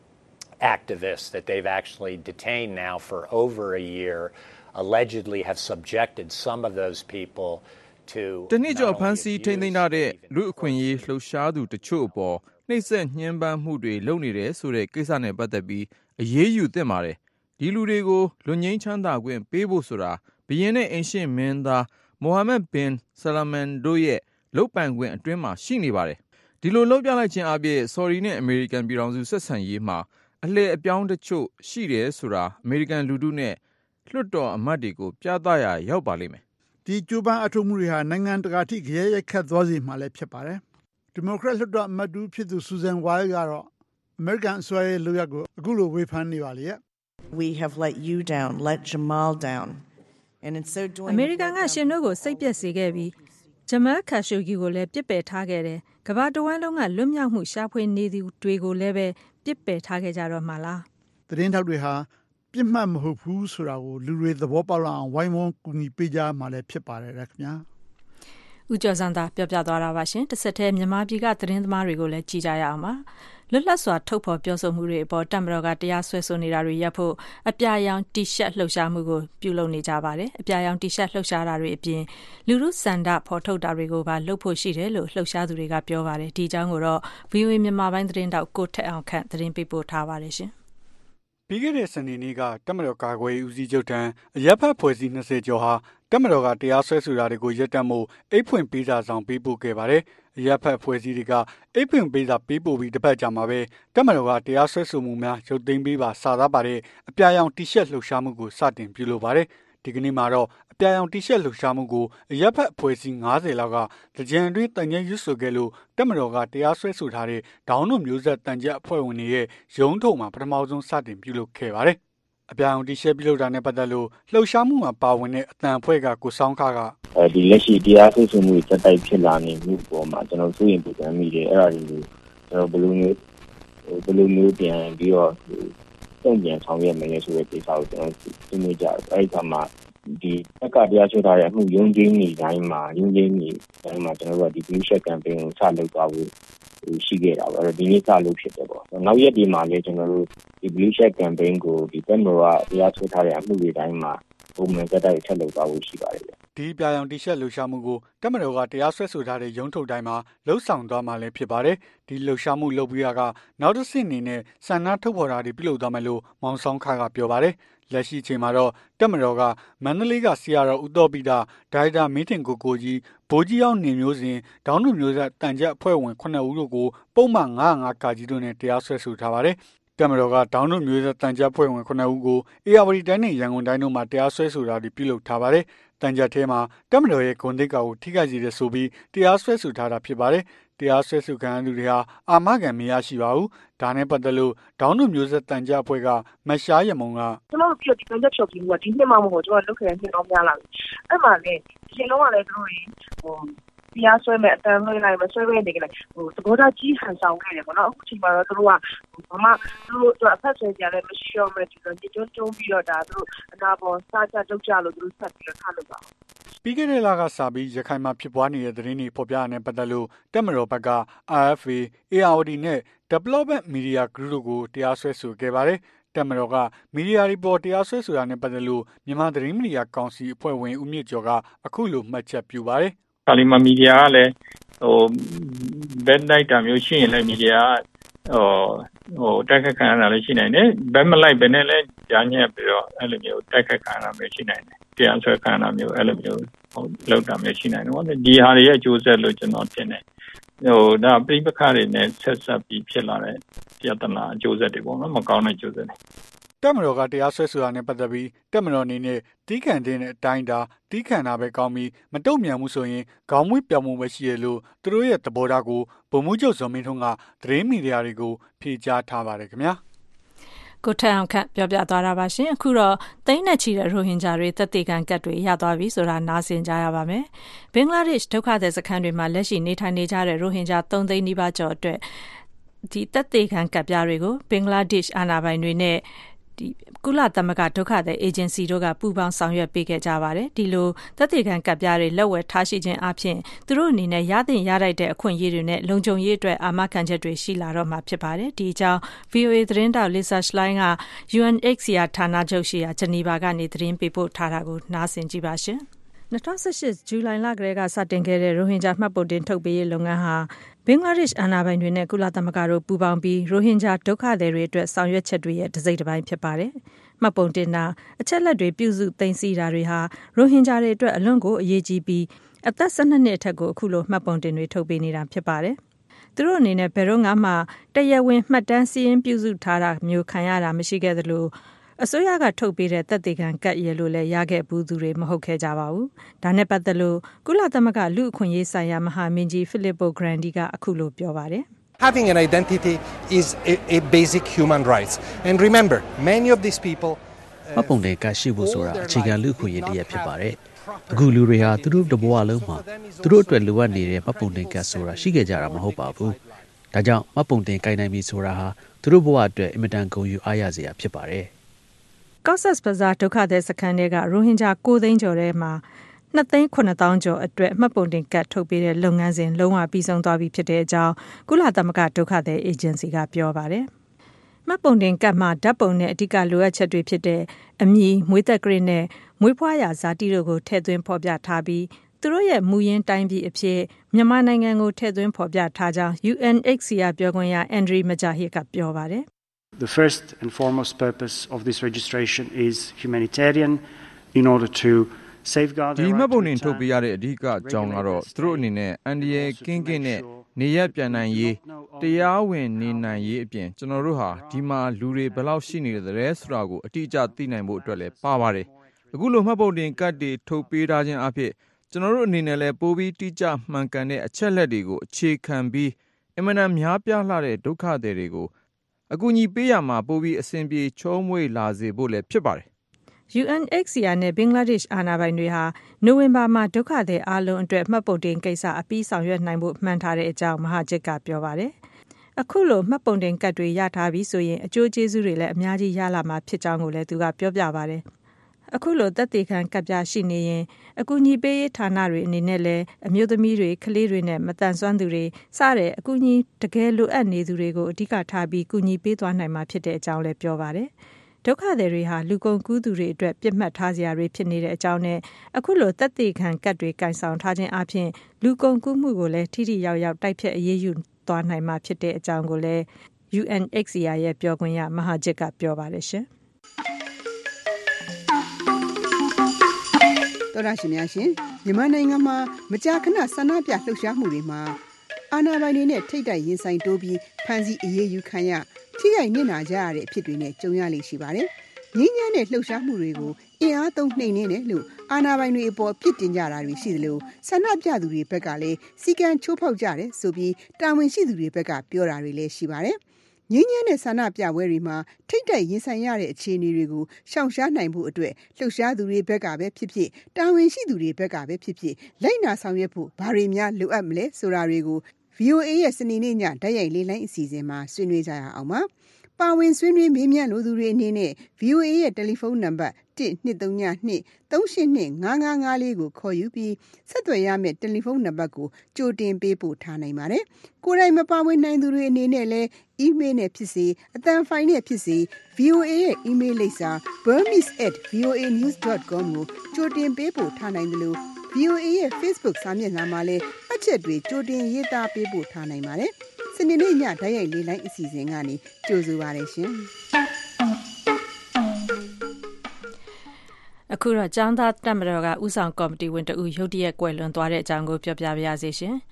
activists that they've actually detained now for over a year allegedly have subjected some of those people to တနည်းကျော်ဖန်စီထိန်းသိမ်းထားတဲ့လူအခွင့်အရေးလှုပ်ရှားသူတချို့အပေါ်နှိပ်စက်ညှဉ်းပန်းမှုတွေလုပ်နေတယ်ဆိုတဲ့ကိစ္စနဲ့ပတ်သက်ပြီးအရေးယူသင့်ပါတယ်ဒီလူတွေကိုလွတ်ငြိမ်းချမ်းသာခွင့်ပေးဖို့ဆိုတာဘုရင်နဲ့အင်ရှင်မင်းသားမိုဟာမက်ဘင်ဆလမန်တို့ရဲ့လုပ်ပိုင်ခွင့်အတွင်းမှာရှိနေပါတယ်ဒီလိုလုပ်ပြလိုက်ခြင်းအပြင်ဆော်ဒီနဲ့အမေရိကန်ပြည်ထောင်စုဆက်ဆံရေးမှာအလှည့်အပြောင်းတချို့ရှိတယ်ဆိုတာအမေရိကန်လူထုနဲ့လွှတ်တော်အမတ်တွေကိုပြသရာရောက်ပါလိမ့်မယ်ဒီကျိုးပန်းအထုပ်မှုတွေဟာနိုင်ငံတကာထိကြဲရိုက်ခတ်သွားစေမှလည်းဖြစ်ပါတယ်ဒီမိုကရက်လွှတ်တော်အမတ်တူဖြစ်သူဆူဇန်ဝိုင်းကတော့အမေရိကန်အစိုးရရဲ့လုပ်ရပ်ကိုအခုလိုဝေဖန်နေပါလေ We have let you down, let Jamal down. And in so doing အမေရိကန်ကရှင်တို့ကိုစိတ်ပျက်စေခဲ့ပြီးဂျမတ်ခါရှိုဂီကိုလည်းပြစ်ပယ်ထားခဲ့တယ်ကမ္ဘာတဝန်းလုံးကလွတ်မြောက်မှုရှာဖွေနေသူတွေကိုလည်းပဲပြစ်ပယ်ထားခဲ့ကြတော့မှလားသတင်းထောက်တွေဟာပြစ်မှတ်မဟုတ်ဘူးဆိုတာကိုလူတွေသဘောပေါက်လာအောင်ဝိုင်းဝန်းကူညီပေးကြမှလည်းဖြစ်ပါတယ်ခင်ဗျာဦးကျော်စံသာပြောပြသွားတာပါရှင်တစ်ဆက်တည်းမြန်မာပြည်ကသတင်းသမားတွေကိုလည်းကြည်ကြရအောင်ပါလွတ်လပ်စွာထုတ်ဖော်ပြောဆိုမှုတွေအပေါ်တပ်မတော်ကတရားစွဲဆိုနေတာတွေရပ်ဖို့အပြာရောင်တီရှပ်လှုပ်ရှားမှုကိုပြုလုပ်နေကြပါတယ်အပြာရောင်တီရှပ်လှုပ်ရှားတာတွေအပြင်လူလူစန္ဒဖော်ထုတ်တာတွေကိုပါလုပ်ဖို့ရှိတယ်လို့လှုပ်ရှားသူတွေကပြောပါတယ်ဒီအကြောင်းကိုတော့ ဗွီအိုအေ မြန်မာပိုင်းသတင်းတောက်ကိုထက်အောင်ခန့်သတင်းပေးပို့ထားပါတယ်ရှင်ပြီးခဲ့တဲ့စနေနေ့ကတပ်မတော်ကာကွယ်ရေးဦးစီးချုပ်ထံအရပ်ဘက်ဖွဲ့စည်း၂၀ကျော်ဟာတပ်မတော်ကတရားစွဲဆိုတာတွေကိုရပ်တန့်ဖို့အိတ်ဖွင့်ပေးစာဆောင်ပေးပို့ခဲ့ပါတယ်။အရပ်ဘက်ဖွဲ့စည်းတွေကအိတ်ဖွင့်ပေးစာပေးပို့ပြီးတစ်ပတ်ကြာမှာပဲတပ်မတော်ကတရားစွဲဆိုမှုများရုပ်သိမ်းပေးပါစာသားပါတဲ့အပြာရောင်တီရှပ်လှုပ်ရှားမှုကိုစတင်ပြုလုပ်ပါတယ်။ဒီကနေ့မှာတော့အပြာရောင်တီရှပ်လှုပ်ရှားမှုကိုအရပ်ဘက်ဖွဲ့စည်း၅၀လောက်ကတကြံအတွင်းတန်ကျဲရွတ်ဆိုခဲ့လို့တပ်မတော်ကတရားစွဲဆိုထားတဲ့ဒေါင်းတို့မျိုးဆက်တန်ကျက်အဖွဲ့ဝင်တွေရဲ့ရုံးထုံမှာပထမဆုံးစတင်ပြုလုပ်ခဲ့ပါတယ်။အပြာရောင်တီရှပ်ပြုလုပ်တာနဲ့ပတ်သက်လို့လှုပ်ရှားမှုမှာပါဝင်တဲ့အတန်အဖွဲ့ကကိုဆောင်းခါကအဲဒီလက်ရှိတရားစွဲဆိုမှုစက်တိုက်ဖြစ်လာနေမှုပေါ်မှာကျွန်တော်စိုးရိမ်ပူပန်မိတယ်အဲ့ဒါတွေကိုကျွန်တော်ဘယ်လိုမျိုးဘယ်လိုမျိုးပြန်ပြီးတော့တုံ့ပြန်ဆောင်ရွက်မယ်လဲဆိုတဲ့ကိစ္စကိုကျွန်တော်သိနေကြတယ်အဲ့ဒီကမှဒီအကတရားစွဲထားတဲ့အမှုရုံးချင်းနေတိုင်းမှာရုံးချင်းနေတိုင်းမှာကျွန်တော်တို့ကဒီ blue shirt campaign ကိုစလုပ်သွားဖို့ရှိခဲ့တာပေါ့အဲ့တော့ဒီနေ့စလုပ်ဖြစ်တယ်ပေါ့နောက်ရက်ဒီမှာလည်းကျွန်တော်တို့ဒီ blue shirt campaign ကိုဒီတက်မတော်ကတရားစွဲထားတဲ့အမှုတွေတိုင်းမှာပုံမှန်တက်တိုက်ချက်လုပ်သွားဖို့ရှိပါတယ်ဒီပြာရောင်တီရှပ်လှုပ်ရှားမှုကိုတပ်မတော်ကတရားစွဲဆိုထားတဲ့ရုံးထုတ်တိုင်းမှာလှုပ်ဆောင်သွားမှလည်းဖြစ်ပါတယ်ဒီလှုပ်ရှားမှုလုပ်ပြီးတာကနောက်တစ်ဆင့်အနေနဲ့ဆန္ဒထုတ်ဖော်တာတွေပြုလုပ်သွားမယ်လို့မောင်ဆောင်ခါကပြောပါတယ်လက်ရှိချိန်မှာတော့တပ်မတော်ကမန္တလေးကဆီယာတော်ဦးတော်ပိတာဒါရိုက်တာမင်းထင်ကိုကိုကြီးဗိုလ်ကြီးအောင်နေမျိုးစဉ်ဒေါင်းလူမျိုးဆက်တန်ကြပ်အဖွဲ့ဝင်ခုနှစ်ဦးတို့ကိုပုံမှန်၅၀၅ကာကြီးတို့နဲ့တရားစွဲဆိုထားပါတယ်တပ်မတော်ကဒေါင်းတို့မျိုးဆက်တန်ကြပ်ဖွဲ့ဝင်ခုနှစ်ဦးကိုအေရဝတီတိုင်းနဲ့ရန်ကုန်တိုင်းတို့မှာတရားစွဲဆိုတာတွေပြုလုပ်ထားပါတယ်တန်ကြပ်ထဲမှာတပ်မတော်ရဲ့ဂုဏ်သိက္ခာကိုထိခိုက်စေတဲ့ဆိုပြီးတရားစွဲဆိုထားတာဖြစ်ပါတယ်တရားစွဲဆိုခံရသူတွေဟာအာမခံမရရှိပါဘူးဒါနဲ့ပတ်သက်လို့ဒေါင်းတို့မျိုးဆက်တန်ကြပ်အဖွဲ့ကမရှားရမုံကကျွန်တော်တို့ဒီတန်ကြပ်ချုပ်ပြီးကဒီနှစ်မှမဟုတ်ကျွန်တော်လုပ်ခဲ့တဲ့နှစ်တော့များလာပြီအဲ့မှာလေဒီချိန်လုံးကလည်းတို့ဟိုတရားစွဲမဲ့အတန်လွှဲလိုက်မဆွဲပဲနေကြလိုက်ဟိုသဘောထားကြီးဟန်ဆောင်ခဲ့တယ်ပေါ့နော်အခုချိန်မှာတော့တို့ကဘာမှတို့တို့အဖက်ဆွဲကြတယ်မရှိတော့မဲ့ဒီလိုညှို့တုံးပြီးတော့ဒါတို့အနာပေါ်စားကြတုတ်ကြလို့တို့ဆက်ပြီးတော့ထားလို့ပါပြီးခဲ့တဲ့လကစပြီးရခိုင်မှာဖြစ်ပွားနေတဲ့သတင်းတွေဖော်ပြရတဲ့ပတ်သက်လို့တပ်မတော်ဘက်က R F A, A R O D နဲ့ Development Media Group တို့ကိုတရားစွဲဆိုခဲ့ပါတယ်တပ်မတော်ကမီဒီယာရီပေါ်တရားစွဲဆိုတာနဲ့ပတ်သက်လို့မြန်မာသတင်းမီဒီယာကောင်စီအဖွဲ့ဝင်ဦးမြင့်ကျော်ကအခုလိုမှတ်ချက်ပြုပါတယ်ကာလီမာမီဒီယာကလည်းဟိုဘက်လိုက်တာမျိုးရှိရင်လည်းမီဒီယာဟိုဟိုတက်ခက်ခံရတာလည်းရှိနိုင်တယ်ဘက်မလိုက်ဘဲနဲ့လည်းကြားညက်ပြီးတော့အဲ့လိုမျိုးတက်ခက်ခံရတာမျိုးရှိနိုင်တယ်တရားစွဲခံရတာမျိုးအဲ့လိုမျိုးဟိုလောက်တာမျိုးရှိနိုင်တယ်ဟောဒီဟာတွေရဲ့အကျိုးဆက်လို့ကျွန်တော်ထင်တယ်ဟိုဒါပြိပခါတွေနဲ့ဆက်ဆက်ပြီးဖြစ်လာတဲ့ပြဿနာအကျိုးဆက်တွေပေါ့နော်မကောင်းတဲ့အကျိုးဆက်တွေတပ်မတော်ကတရားစွဲဆိုတာနဲ့ပတ်သက်ပြီးတပ်မတော်အနေနဲ့တီးခံတဲ့အတိုင်းဒါတီးခံတာပဲကောင်းပြီးမတုံ့ပြန်မှုဆိုရင်ခေါင်းမွေးပြောင်းမှုပဲရှိရလို့သူတို့ရဲ့သဘောထားကိုဗိုလ်မှူးချုပ်ဇော်မင်းထွန်းကသတင်းမီဒီယာတွေကိုဖြေကြားထားပါတယ်ခင်ဗျာကိုထက်အောင်ခန့်ပြောပြသွားတာပါရှင်အခုတော့သိန်းနဲ့ချီတဲ့ရိုဟင်ဂျာတွေသက်သေခံကတ်တွေရသွားပြီဆိုတာနားဆင်ကြရပါမယ်ဘင်္ဂလားဒေ့ရှ်ဒုက္ခသည်စခန်းတွေမှာလက်ရှိနေထိုင်နေကြတဲ့ရိုဟင်ဂျာသုံးသိန်းနီးပါးကျော်အတွက်ဒီသက်သေခံကတ်ပြားတွေကိုဘင်္ဂလားဒေ့ရှ်အာဏာပိုင်တွေနဲ့ဒီကုလသမဂ္ဂဒုက္ခသည်အေဂျင်စီတို့ကပူးပေါင်းဆောင်ရွက်ပေးခဲ့ကြပါတယ်ဒီလိုသက်သေခံကတ်ပြားတွေလက်ဝယ်ထားရှိခြင်းအပြင်သူတို့အနေနဲ့ရသင့်ရထိုက်တဲ့အခွင့်အရေးတွေနဲ့လုံခြုံရေးအတွက်အာမခံချက်တွေရှိလာတော့မှာဖြစ်ပါတယ်ဒီအကြောင်း ဗွီအိုအေ သတင်းတောက် Lisa Schlein က ယူအန်အိတ်စီအာဌာနချုပ်ရှိရာဂျနီဗာကနေသတင်းပေးပို့ထားတာကိုနားဆင်ကြည့်ပါရှင်၂၀၁၈ဇူလိုင်လကတည်းကစတင်ခဲ့တဲ့ရိုဟင်ဂျာမှတ်ပုံတင်ထုတ်ပေးရေးလုပ်ငန်းဟာဘင်္ဂလားဒေ့ရှ်အာဏာပိုင်တွေနဲ့ကုလသမဂ္ဂတို့ပူးပေါင်းပြီးရိုဟင်ဂျာဒုက္ခသည်တွေအတွက်ဆောင်ရွက်ချက်တွေရဲ့တစ်စိတ်တစ်ပိုင်းဖြစ်ပါတယ်။မှတ်ပုံတင်တာအချက်လက်တွေပြုစုသိမ်းဆည်းတာတွေဟာရိုဟင်ဂျာတွေအတွက်အလွန်ကိုအရေးကြီးပြီးအသက်၁၂နှစ်အထက်ကိုအခုလိုမှတ်ပုံတင်တွေထုတ်ပေးနေတာဖြစ်ပါတယ်။သူတို့အနေနဲ့ဘယ်တော့မှတရားဝင်မှတ်တမ်းစည်းရင်းပြုစုထားတာမျိုးခံရတာမရှိခဲ့သလိုအစိုးရကထုတ်ပေးတဲ့သက်သေခံကတ်ရလို့လည်းရခဲ့ဘူးသူတွေမဟုတ်ခဲ့ကြပါဘူး။ဒါနဲ့ပတ်သက်လို့ကုလသမဂ္ဂလူ့အခွင့်အရေးဆိုင်ရာမဟာမင်းကြီး Filippo Grandi ကအခုလိုပြောပါတယ်။ Having an identity is a, a basic human right. And remember, many of these people မှတ်ပုံတင်ကတ်ရှိဖို့ဆိုတာအခြေခံလူ့အခွင့်အရေးတစ်ရပ်ဖြစ်ပါတယ်။အခုလူတွေဟာသူတို့တဘဝလုံးမှာသူတို့အတွက်လိုအပ်နေတဲ့မှတ်ပုံတင်ကတ်ဆိုတာရှိခဲ့ကြတာမဟုတ်ပါဘူး။ဒါကြောင့်မှတ်ပုံတင်ကိုင်နိုင်ပြီဆိုတာဟာသူတို့ဘဝအတွက်အင်မတန်ဂုဏ်ယူအားရစရာဖြစ်ပါတယ်။ Cox's Bazar ဒုက္ခသည်စခန်းတွေကရိုဟင်ဂျာ၉သိန်းကျော်ထဲမှာ၂သိန်း၇သောင်းကျော်အတွက်မှတ်ပုံတင်ကတ်ထုတ်ပေးတဲ့လုပ်ငန်းစဉ်လုံးဝပြီးဆုံးသွားပြီဖြစ်တဲ့အကြောင်းကုလသမဂ္ဂဒုက္ခသည်အေဂျင်စီကပြောပါတယ်။မှတ်ပုံတင်ကတ်မှာဓာတ်ပုံနဲ့အဓိကလိုအပ်ချက်တွေဖြစ်တဲ့အမည်မွေးသက်ဂရစ်နဲ့မွေးဖွားရာဇာတိတို့ကိုထည့်သွင်းဖော်ပြထားပြီးသူတို့ရဲ့မူရင်းတိုင်းပြည်အဖြစ်မြန်မာနိုင်ငံကိုထည့်သွင်းဖော်ပြထားကြောင်း ယူအန်အိတ်စီအာပြောခွင့်ရ Andri Majahid ကပြောပါတယ် The first and foremost purpose of this registration is humanitarian in order to safeguard ဒီမှတ်ပုံတင်ထုတ်ပေးရတဲ့အဓိကအကြောင်းကတော့သူတို့အနေနဲ့အန်ဒီရဲ့ကင်းကင်းနဲ့နေရပြန်နိုင်ရေးတရားဝင်နေနိုင်ရေးအပြင်ကျွန်တော်တို့ဟာဒီမှာလူတွေဘယ်လောက်ရှိနေတယ်ဆိုတာကိုအတိအကျသိနိုင်ဖို့အတွက်လည်းပါပါတယ်အခုလိုမှတ်ပုံတင်ကတ်တွေထုတ်ပေးထားခြင်းအဖြစ်ကျွန်တော်တို့အနေနဲ့လည်းပိုပြီးတိကျမှန်ကန်တဲ့အချက်လက်တွေကိုအခြေခံပြီးအမှန်တန်များပြားလှတဲ့ဒုက္ခသည်တွေကိုအကူအညီပေးရမှာပိုပြီးအဆင်ပြေချောမွေ့လာစေဖို့လည်းဖြစ်ပါတယ်။ ယူအန်အိတ်စီအာနဲ့ဘင်္ဂလားဒေ့ရှ်အာဏာပိုင်တွေဟာနိုဝင်ဘာမှာဒုက္ခသည်အားလုံးအတွက်မှတ်ပုံတင်ကိစ္စအပြီးဆောင်ရွက်နိုင်ဖို့မှန်းထားတဲ့အကြောင်းမဟာဂျစ်ကပြောပါတယ်။အခုလိုမှတ်ပုံတင်ကတ်တွေရထားပြီဆိုရင်အကျိုးကျေးဇူးတွေလည်းအများကြီးရလာမှာဖြစ်ကြောင်းကိုလည်းသူကပြောပြပါတယ်။အခုလိုသက်သေခံကတ်ပြရှိနေရင်အကူအညီပေးရေးဌာနတွေအနေနဲ့လည်းအမျိုးသမီးတွေကလေးတွေနဲ့မတန်ဆွမ်းသူတွေစတဲ့အကူအညီတကယ်လိုအပ်နေသူတွေကိုအဓိကထားပြီးကူညီပေးသွားနိုင်မှာဖြစ်တဲ့အကြောင်းလည်းပြောပါတယ်။ဒုက္ခသည်တွေဟာလူကုန်ကူးသူတွေအတွက်ပြစ်မှတ်ထားစရာတွေဖြစ်နေတဲ့အကြောင်းနဲ့အခုလိုသက်သေခံကတ်တွေကင်ဆောင်ထားခြင်းအပြင်လူကုန်ကူးမှုကိုလည်းထိထိရောက်ရောက်တိုက်ဖျက်အရေးယူသွားနိုင်မှာဖြစ်တဲ့အကြောင်းကိုလည်း ယူအန်အိတ်စီအာရဲ့ပြောခွင့်ရမဟာဂျစ်ကပြောပါတယ်ရှင်။တော်ရရှိများရှင်မြန်မာနိုင်ငံမှာမကြာခဏဆန္ဒပြလှုပ်ရှားမှုတွေမှာအာဏာပိုင်တွေနဲ့ထိပ်တိုက်ရင်ဆိုင်တိုးပြီးဖမ်းဆီးအရေးယူခံရထိခိုက်နစ်နာကြရတဲ့အဖြစ်တွေနဲ့ကြုံရလိမ့်ရှိပါတယ်။ငြိမ်းချမ်းတဲ့လှုပ်ရှားမှုတွေကိုအင်အားသုံးနှိမ်နင်းတယ်လို့အာဏာပိုင်တွေအပေါ်ပြစ်တင်ကြတာတွေရှိသလိုဆန္ဒပြသူတွေဘက်ကလည်းစီကံချိုးဖောက်ကြတယ်ဆိုပြီးတာဝန်ရှိသူတွေဘက်ကပြောတာတွေလည်းရှိပါတယ်။ငြိမ်းချမ်းတဲ့ဆန္ဒပြပွဲတွေမှာထိတ်တိုက်ရင်ဆိုင်ရတဲ့အခြေအနေတွေကိုရှောင်ရှားနိုင်ဖို့အတွက်လှုပ်ရှားသူတွေဘက်ကပဲဖြစ်ဖြစ်တာဝန်ရှိသူတွေဘက်ကပဲဖြစ်ဖြစ်လိုက်နာဆောင်ရွက်ဖို့ဘာတွေများလိုအပ်မလဲဆိုတာတွေကို ဗီအိုအေ ရဲ့စနေနေ့ညဓာတ်ရိုက်လေးလိုင်းအစီအစဉ်မှာဆွေးနွေးကြရအောင်ပါ။ပါဝင်ဆွေးနွေးမေးမြန်းလိုသူတွေအနေနဲ့ ဗီအိုအေ ရဲ့တယ်လီဖုန်းနံပါတ်one two three two three three eight two five five five fourကိုခေါ်ယူပြီးဆက်သွယ်ရမယ့်တယ်လီဖုန်းနံပါတ်ကိုကြိုတင်ပေးပို့ထားနိုင်ပါတယ်။ကိုယ်တိုင်မပါဝင်နိုင်သူတွေအနေနဲ့လည်း email နဲ့ဖြစ်စေအသံဖိုင်နဲ့ဖြစ်စေ ဗီအိုအေ ရဲ့ email လိပ်စာ burmese at voanews dot com ကိုကြိုတင်ပေးပို့ထားနိုင်တယ်လို့ ဗီအိုအေ ရဲ့ Facebook စာမျက်နှာမှာလည်းအချက်တွေကြိုတင်ရေးသားပေးပို့ထားနိုင်ပါတယ်။စနေနေ့ညဓာတ်ရိုက်လေးလိုင်းအစီအစဉ်ကနေကြိုဆိုပါရရှင်။အခုတော့ကျောင်းသားတက်မတော်ကဥဆောင်ကော်မတီဝင်တဦးရုတ်တရက်ကွယ်လွန်သွားတဲ့အကြောင်းကိုပြောပြပါရစေရှင်။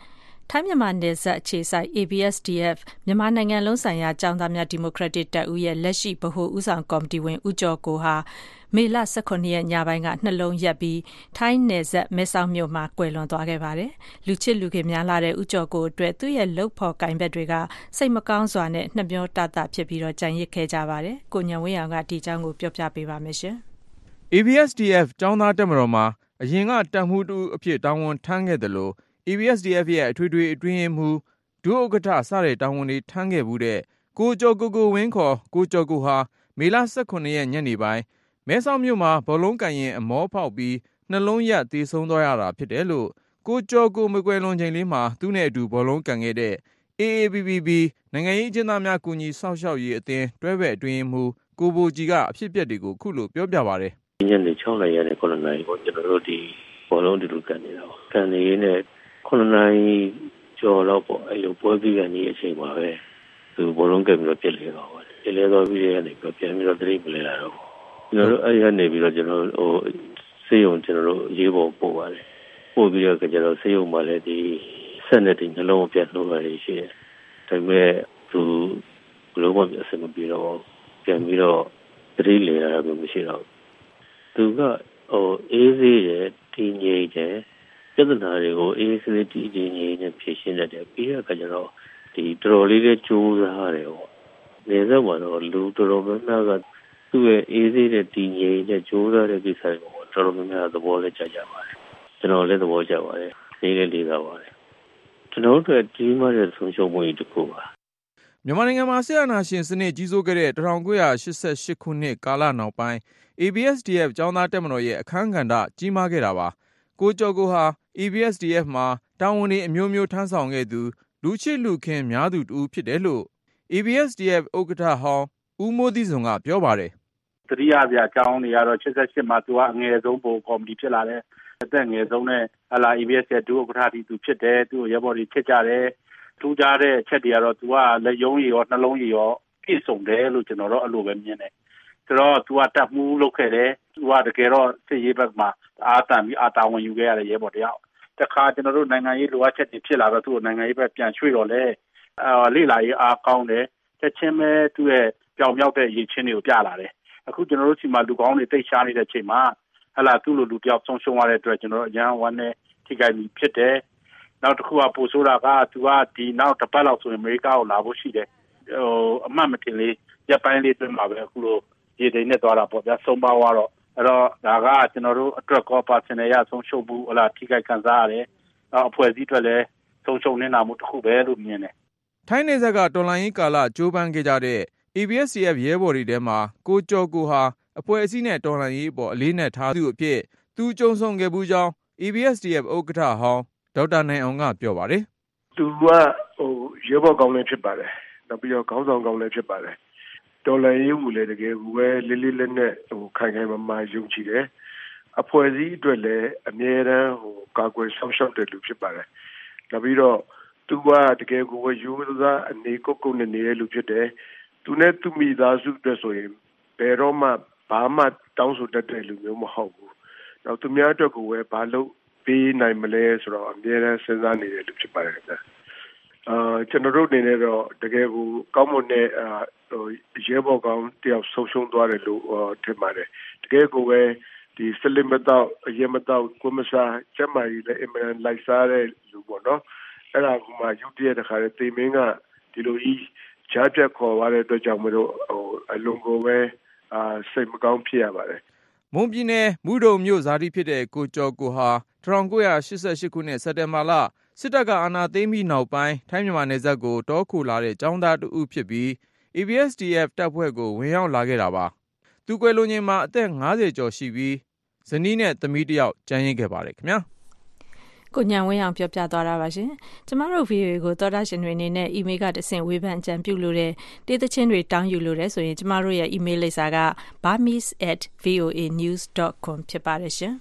ထိုင်းမြန်မာနယ်စပ်အခြေစိုက် A B S D F မြန်မာနိုင်ငံလုံးဆိုင်ရာကျောင်းသားများဒီမိုကရက်တစ်တပ်ဦးရဲ့လက်ရှိဗဟိုဦးဆောင်ကော်မတီဝင်ဦးကျော်ကိုဟာမေလ၁၇ရက်ညပိုင်းကနှလုံးရက်ပြီးထိုင်းနယ်စပ်မဲဆောက်မြို့မှာကွယ်လွန်သွားခဲ့ပါတယ်။လူချစ်လူခင်များလာတဲ့ဦးကျော်ကိုအတွက်သူ့ရဲ့လုပ်ဖော်ကိုင်ဘက်တွေကစိတ်မကောင်းစွာနဲ့နှမျောတတဖြစ်ပြီးတော့ကြံရစ်ခဲ့ကြပါတယ်။ကိုညံဝင်းအောင်ကဒီအကြောင်းကိုပြောပြပေးပါမယ်ရှင်။ A B S D F ကျောင်းသားတပ်မတော်မှာအရင်ကတပ်မှုတူအဖြစ်တာဝန်ထမ်းခဲ့တယ်လို့ A B S D F ရဲ့အထွေထွေအတွင်းရေးမှူးဒုဥက္ကဋ္ဌစတဲ့တာဝန်တွေထမ်းခဲ့မှုတဲ့ကိုကျော်ကိုကိုဝင်းခေါ်ကိုကျော်ကိုဟာမေလ၁၇ရက်ညနေပိုင်းမဲဆောက်မြို့မှာဘောလုံးကန်ရင်အမောဖောက်ပြီးနှလုံးရက်သေဆုံးသွားရတာဖြစ်တယ်လို့ကိုကျော်ကိုမကွယ်လွန်ချိန်လေးမှာသူ့နဲ့အတူဘောလုံးကန်ခဲ့တဲ့ A A B B B နိုင်ငံရေးအကျဉ်းသားများကူညီစောင့်ရှောက်ရေးအသင်းတွဲဘက်အတွင်းရေးမှူးကိုဘိုကြီးကအဖြစ်အပျက်တွေကိုခုလိုပြောပြပါတယ်။ညနေ၆နာရီနဲ့9နာရီကိုကျွန်တော်တို့ဒီဘောလုံးတူတူကန်နေတာပေါ့။ကန်နေနဲ့9နာရီကျော်တော့ပေါ့အဲ့လိုပွဲပြီးကနေအချိန်မှာပဲသူဘောလုံးကန်ပြီးတော့ပြစ်လေတော့ပေါ့။ပြစ်လေတော့ပြီးရနေပြီးပြန်ပြီးတော့တရိပ်မလဲလာတော့ကျွန်တော်တို့အဲ့ရနေပြီးတော့ကျွန်တော်ဟိုစေယုံကျွန်တော်တို့ရေးပေါ်ပို့ပါတယ်ပို့ပြီးတော့ကျွန်တော်စေယုံမှာလည်းဒီဆက်နေတင်နှလုံးပြတ်လို့ပါလေရှိတယ်ဒါပေမဲ့သူဘလုံးမပြတ်စမပြီးတော့ပြန်ပြီးတော့တရိပ်လေလာတာမျိုးမရှိတော့သူကဟိုအေးစေးရဲ့တင်းငိမ့်တဲ့ပြဿနာတွေကိုအေးစေးတင်းတင်းငိမ့်နဲ့ဖြေရှင်းတတ်တယ်ပြီးတော့ကျွန်တော်ဒီတော်တော်လေးလေးကြိုးစားတယ်ပေါ့နေစက်မှာတော့လူတော်တော်များများကသူ့ရဲ့အေးသေးတဲ့တည်ငြိမ်တဲ့ကြိုးစားတဲ့ကိစ္စကိုတော်တော်များများသဘောလည်းကျကြပါတယ်ကျွန်တော်လည်းသဘောကျပါတယ်နေလည်းလေးစားပါတယ်ကျွန်တော်တို့ဒီမှာတဲ့ဆုံးရှုံးမှုတွေတခုပါမြန်မာနိုင်ငံမှာဆီယနာရှင်စနစ်ကြီးစိုးခဲ့တဲ့၁၉၈၈ခုနှစ်ကာလနောက်ပိုင်း A B S D F ကျောင်းသားတက်မတော်ရဲ့အခမ်းကဏ္ဍကြီးမားခဲ့တာပါကိုကျော်ကိုဟာ A B S D F မှာတာဝန်တွေအမျိုးမျိုးထမ်းဆောင်ခဲ့သူလူချစ်လူခင်များသူတူဖြစ်တယ်လို့ A B S D F ဥက္ကဋ္ဌဟောင်းဦးမိုးသီးစုံကပြောပါတယ်တတိယပြအကြောင်းတွေကတော့၈၈မှာသူကအငယ်ဆုံးပုံကော်မတီဖြစ်လာတယ်အသက်ငယ်ဆုံးနဲ့ဟလာ A B S ရဲ့ဒုဥက္ကဋ္ဌတီသူဖြစ်တယ်သူ့ရဲဘော်တွေဖြစ်ကြတယ်ထူးခြားတဲ့အချက်တွေကတော့သူကလက်ယုံရည်ရောနှလုံးရည်ရောပြည့်စုံတယ်လို့ကျွန်တော်တို့အဲ့လိုပဲမြင်တယ်ဆိုတော့သူကတပ်မှုလုပ်ခဲ့တယ်သူကတကယ်တော့စစ်ရေးဘက်မှာအားတန်ပြီးအာတာဝန်ယူခဲ့ရတဲ့ရဲဘော်တယောက်တခါကျွန်တော်တို့နိုင်ငံရေးလိုအပ်ချက်တွေဖြစ်လာတော့သူ့ကိုနိုင်ငံရေးဘက်ပြန်ရွှေ့တော့လေအာလိလာရေးအားကောင်းတယ်ချက်ချင်းပဲသူ့ရဲ့ပြောင်မြောက်တဲ့ရည်ချင်းတွေကိုပြလာတယ်အခုကျွန်တော်တို့ဒီမှာလူကောင်းတွေတိတ်ရှားနေတဲ့ချိန်မှာဟလာသူ့လိုလူတယောက်ဆုံးရှုံးရတဲ့အတွက်ကျွန်တော်တို့အရန်ဝမ်းနဲ့ထိခိုက်ပြီးဖြစ်တယ်နောက်တစ်ခုကပိုဆိုးတာကသူကဒီနောက်တစ်ပတ်လောက်ဆိုရင်အမေရိကကိုလာဖို့ရှိတယ်ဟိုအမှတ်မတင်လေးရပ်ပိုင်းလေးတွင်မှာပဲအခုလိုရေတိန်နဲ့သွားတာပေါ့ဗျာဆုံးပါသွားတော့အဲ့တော့ဒါကကျွန်တော်တို့အတွက်ကောပါစင်ရဆုံးရှုံးမှုဟလာထိခိုက်ခံစားရတယ်နောက်အဖွဲ့အစည်းတွေလည်းဆုံးရှုံးနေတာမှုတစ်ခုပဲလို့မြင်တယ်ထိုင်းနေဆက်ကတော်လိုင်းရေးကာလကြိုးပမ်းခဲ့ကြတဲ့A B S D F ရဲဘော်တွေထဲမှာကိုကျော်ကိုဟာအဖွဲ့အစည်းနဲ့တော်လှန်ရေးအပေါ်အလေးနဲ့ထားသူအဖြစ်သူကြုံဆုံခဲ့မှုကြောင်း A B S D F ဥက္ကဋ္ဌဟောင်းဒေါက်တာနိုင်အောင်ကပြောပါတယ်သူကဟိုရဲဘော်ကောင်းလည်းဖြစ်ပါတယ်နောက်ပြီးတော့ခေါင်းဆောင်ကောင်းလည်းဖြစ်ပါတယ်တော်လှန်ရေးကိုလည်းတကယ်ကိုပဲလေးလေးလက်နဲ့ဟိုခိုင်ခိုင်မာမာယုံကြည်တယ်အဖွဲ့အစည်းအတွက်လည်းအမြဲတမ်းဟိုကာကွယ်ဆောင်ရှောက်တဲ့လူဖြစ်ပါတယ်နောက်ပြီးတော့သူကတကယ်ကိုပဲယူသားအနေကုတ်ကုတ်နဲ့နေတဲ့လူဖြစ်တယ်သူနဲ့သူမိသားစုအတွက်ဆိုရင်ဘယ်တော့မှဘာမှတောင်းဆိုတတ်တဲ့လူမျိုးမဟုတ်ဘူး။နောက်သူများအတွက်ကိုပဲဘာလို့ပေးနိုင်မလဲဆိုတော့အမြဲတမ်းစဉ်းစားနေတဲ့လူဖြစ်ပါတယ်ခင်ဗျာ။အာကျွန်တော်တို့အနေနဲ့တော့တကယ်ကိုကောင်းမွန်တဲ့အာဟိုရဲဘော်ကောင်းတယောက်ဆုံးရှုံးသွားတယ်လို့ထင်ပါတယ်။တကယ်ကိုပဲဒီစလင်မတော့အရင်မတော့ကိုမစားကျမကြီးလည်းအမှန်လိုက်စားတဲ့လူပေါ့နော်။အဲ့ဒါကမှရုတ်တရက်တခါလေတေမင်းကဒီလိုကြီးချားပြတ်ခေါ်ရတဲ့အတွက်ကြောင့်မလို့ဟိုအလုံးကိုပဲအာစိတ်မကောင်းဖြစ်ရပါတယ်မွန်ပြည်နယ်မူဒုံမြို့ဇာတိဖြစ်တဲ့ကိုကျော်ကိုဟာ၁၉၈၈ခုနှစ်စက်တင်ဘာလစစ်တပ်ကအာဏာသိမ်းပြီးနောက်ပိုင်းထိုင်းမြန်မာနယ်စပ်ကိုတောခိုလာတဲ့ကျောင်းသားတဦးဖြစ်ပြီး A B S D F တပ်ဖွဲ့ကိုဝင်ရောက်လာခဲ့တာပါသူကွယ်လွန်ချိန်မှာအသက်၅၀ကျော်ရှိပြီးဇနီးနဲ့သမီးတစ်ယောက်ကျန်ရစ်ခဲ့ပါတယ်ခင်ဗျာကိုညံဝင်းအောင်ပြောပြသွားတာပါရှင်ကျမတို့ ဗီအိုအေ ကိုသောတာရှင်တွေအနေနဲ့ email ကတဆင့်ဝေဖန်အကြံပြုလို့တဲ့တေးသချင်းတွေတောင်းယူလို့တဲ့ဆိုရင်ကျမတို့ရဲ့ email လိပ်စာက burmese at voa news dot com ဖြစ်ပါတယ်ရှင်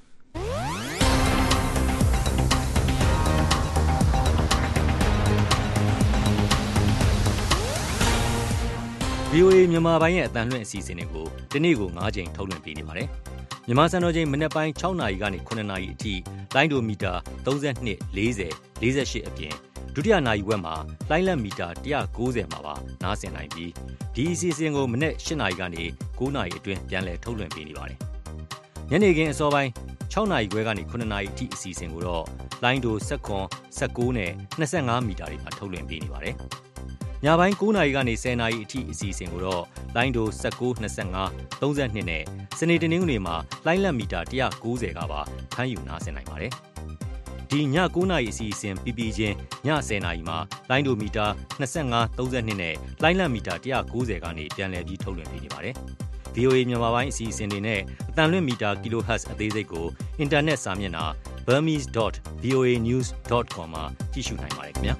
ဗီအိုအေ မြန်မာပိုင်းရဲ့အသံလွှင့်အစီအစဉ်တွေကိုဒီနေ့ကို၅ကြိမ်ထုတ်လွှင့်ပေးနေပါတယ်မြန်မာစံတော်ချိန်မနက်ပိုင်း၆နာရီကနေ၇နာရီအထိလိုင်းဒိုမီတာ၃၂ ၄၀ ၄၈အပြင်ဒုတိယနာရီဝက်မှာလိုင်းလက်မီတာone ninetyမှာပါနားဆင်နိုင်ပြီးဒီအစီအစဉ်ကိုမနေ့eightနာရီကနေnineနာရီအတွင်းပြန်လည်ထုတ်လွှင့်ပေးနေပါတယ်ညနေခင်းအစောပိုင်းsixနာရီခွဲကနေnineနာရီအထိအစီအစဉ်ကိုတော့လိုင်းဒိုseven, nineteenနဲ့twenty-fiveမီတာတွေမှာထုတ်လွှင့်ပေးနေပါတယ်ညပိုင်းnineနာရီကနေtenနာရီအထိအစီအစဉ်ကိုတော့လိုင်းဒိုnineteen, twenty-five, thirty-twoနဲ့စနေတနင်္ဂနွေမှာလိုင်းလက်မီတာone ninetyကပါဖမ်းယူနားဆင်နိုင်ပါတယ်ဒီညnineနာရီအစီအစဉ်ပြီးပြီးချင်းညtenနာရီမှာလိုင်းဒိုမီတာtwenty-five, thirty-twoနဲ့လိုင်းလက်မီတာone ninetyကနေပြန်လည်ပြီးထုတ်လွှင့်ပေးနေပါတယ်ဗီအိုအေ မြန်မာပိုင်းအစီအစဉ်တွေနဲ့အတန်လွင့်မီတာ kilohertz အသေးစိတ်ကိုအင်တာနက်စာမျက်နှာ burmese dot v o a news dot com မှာကြည့်ရှုနိုင်ပါတယ်ခင်ဗျာ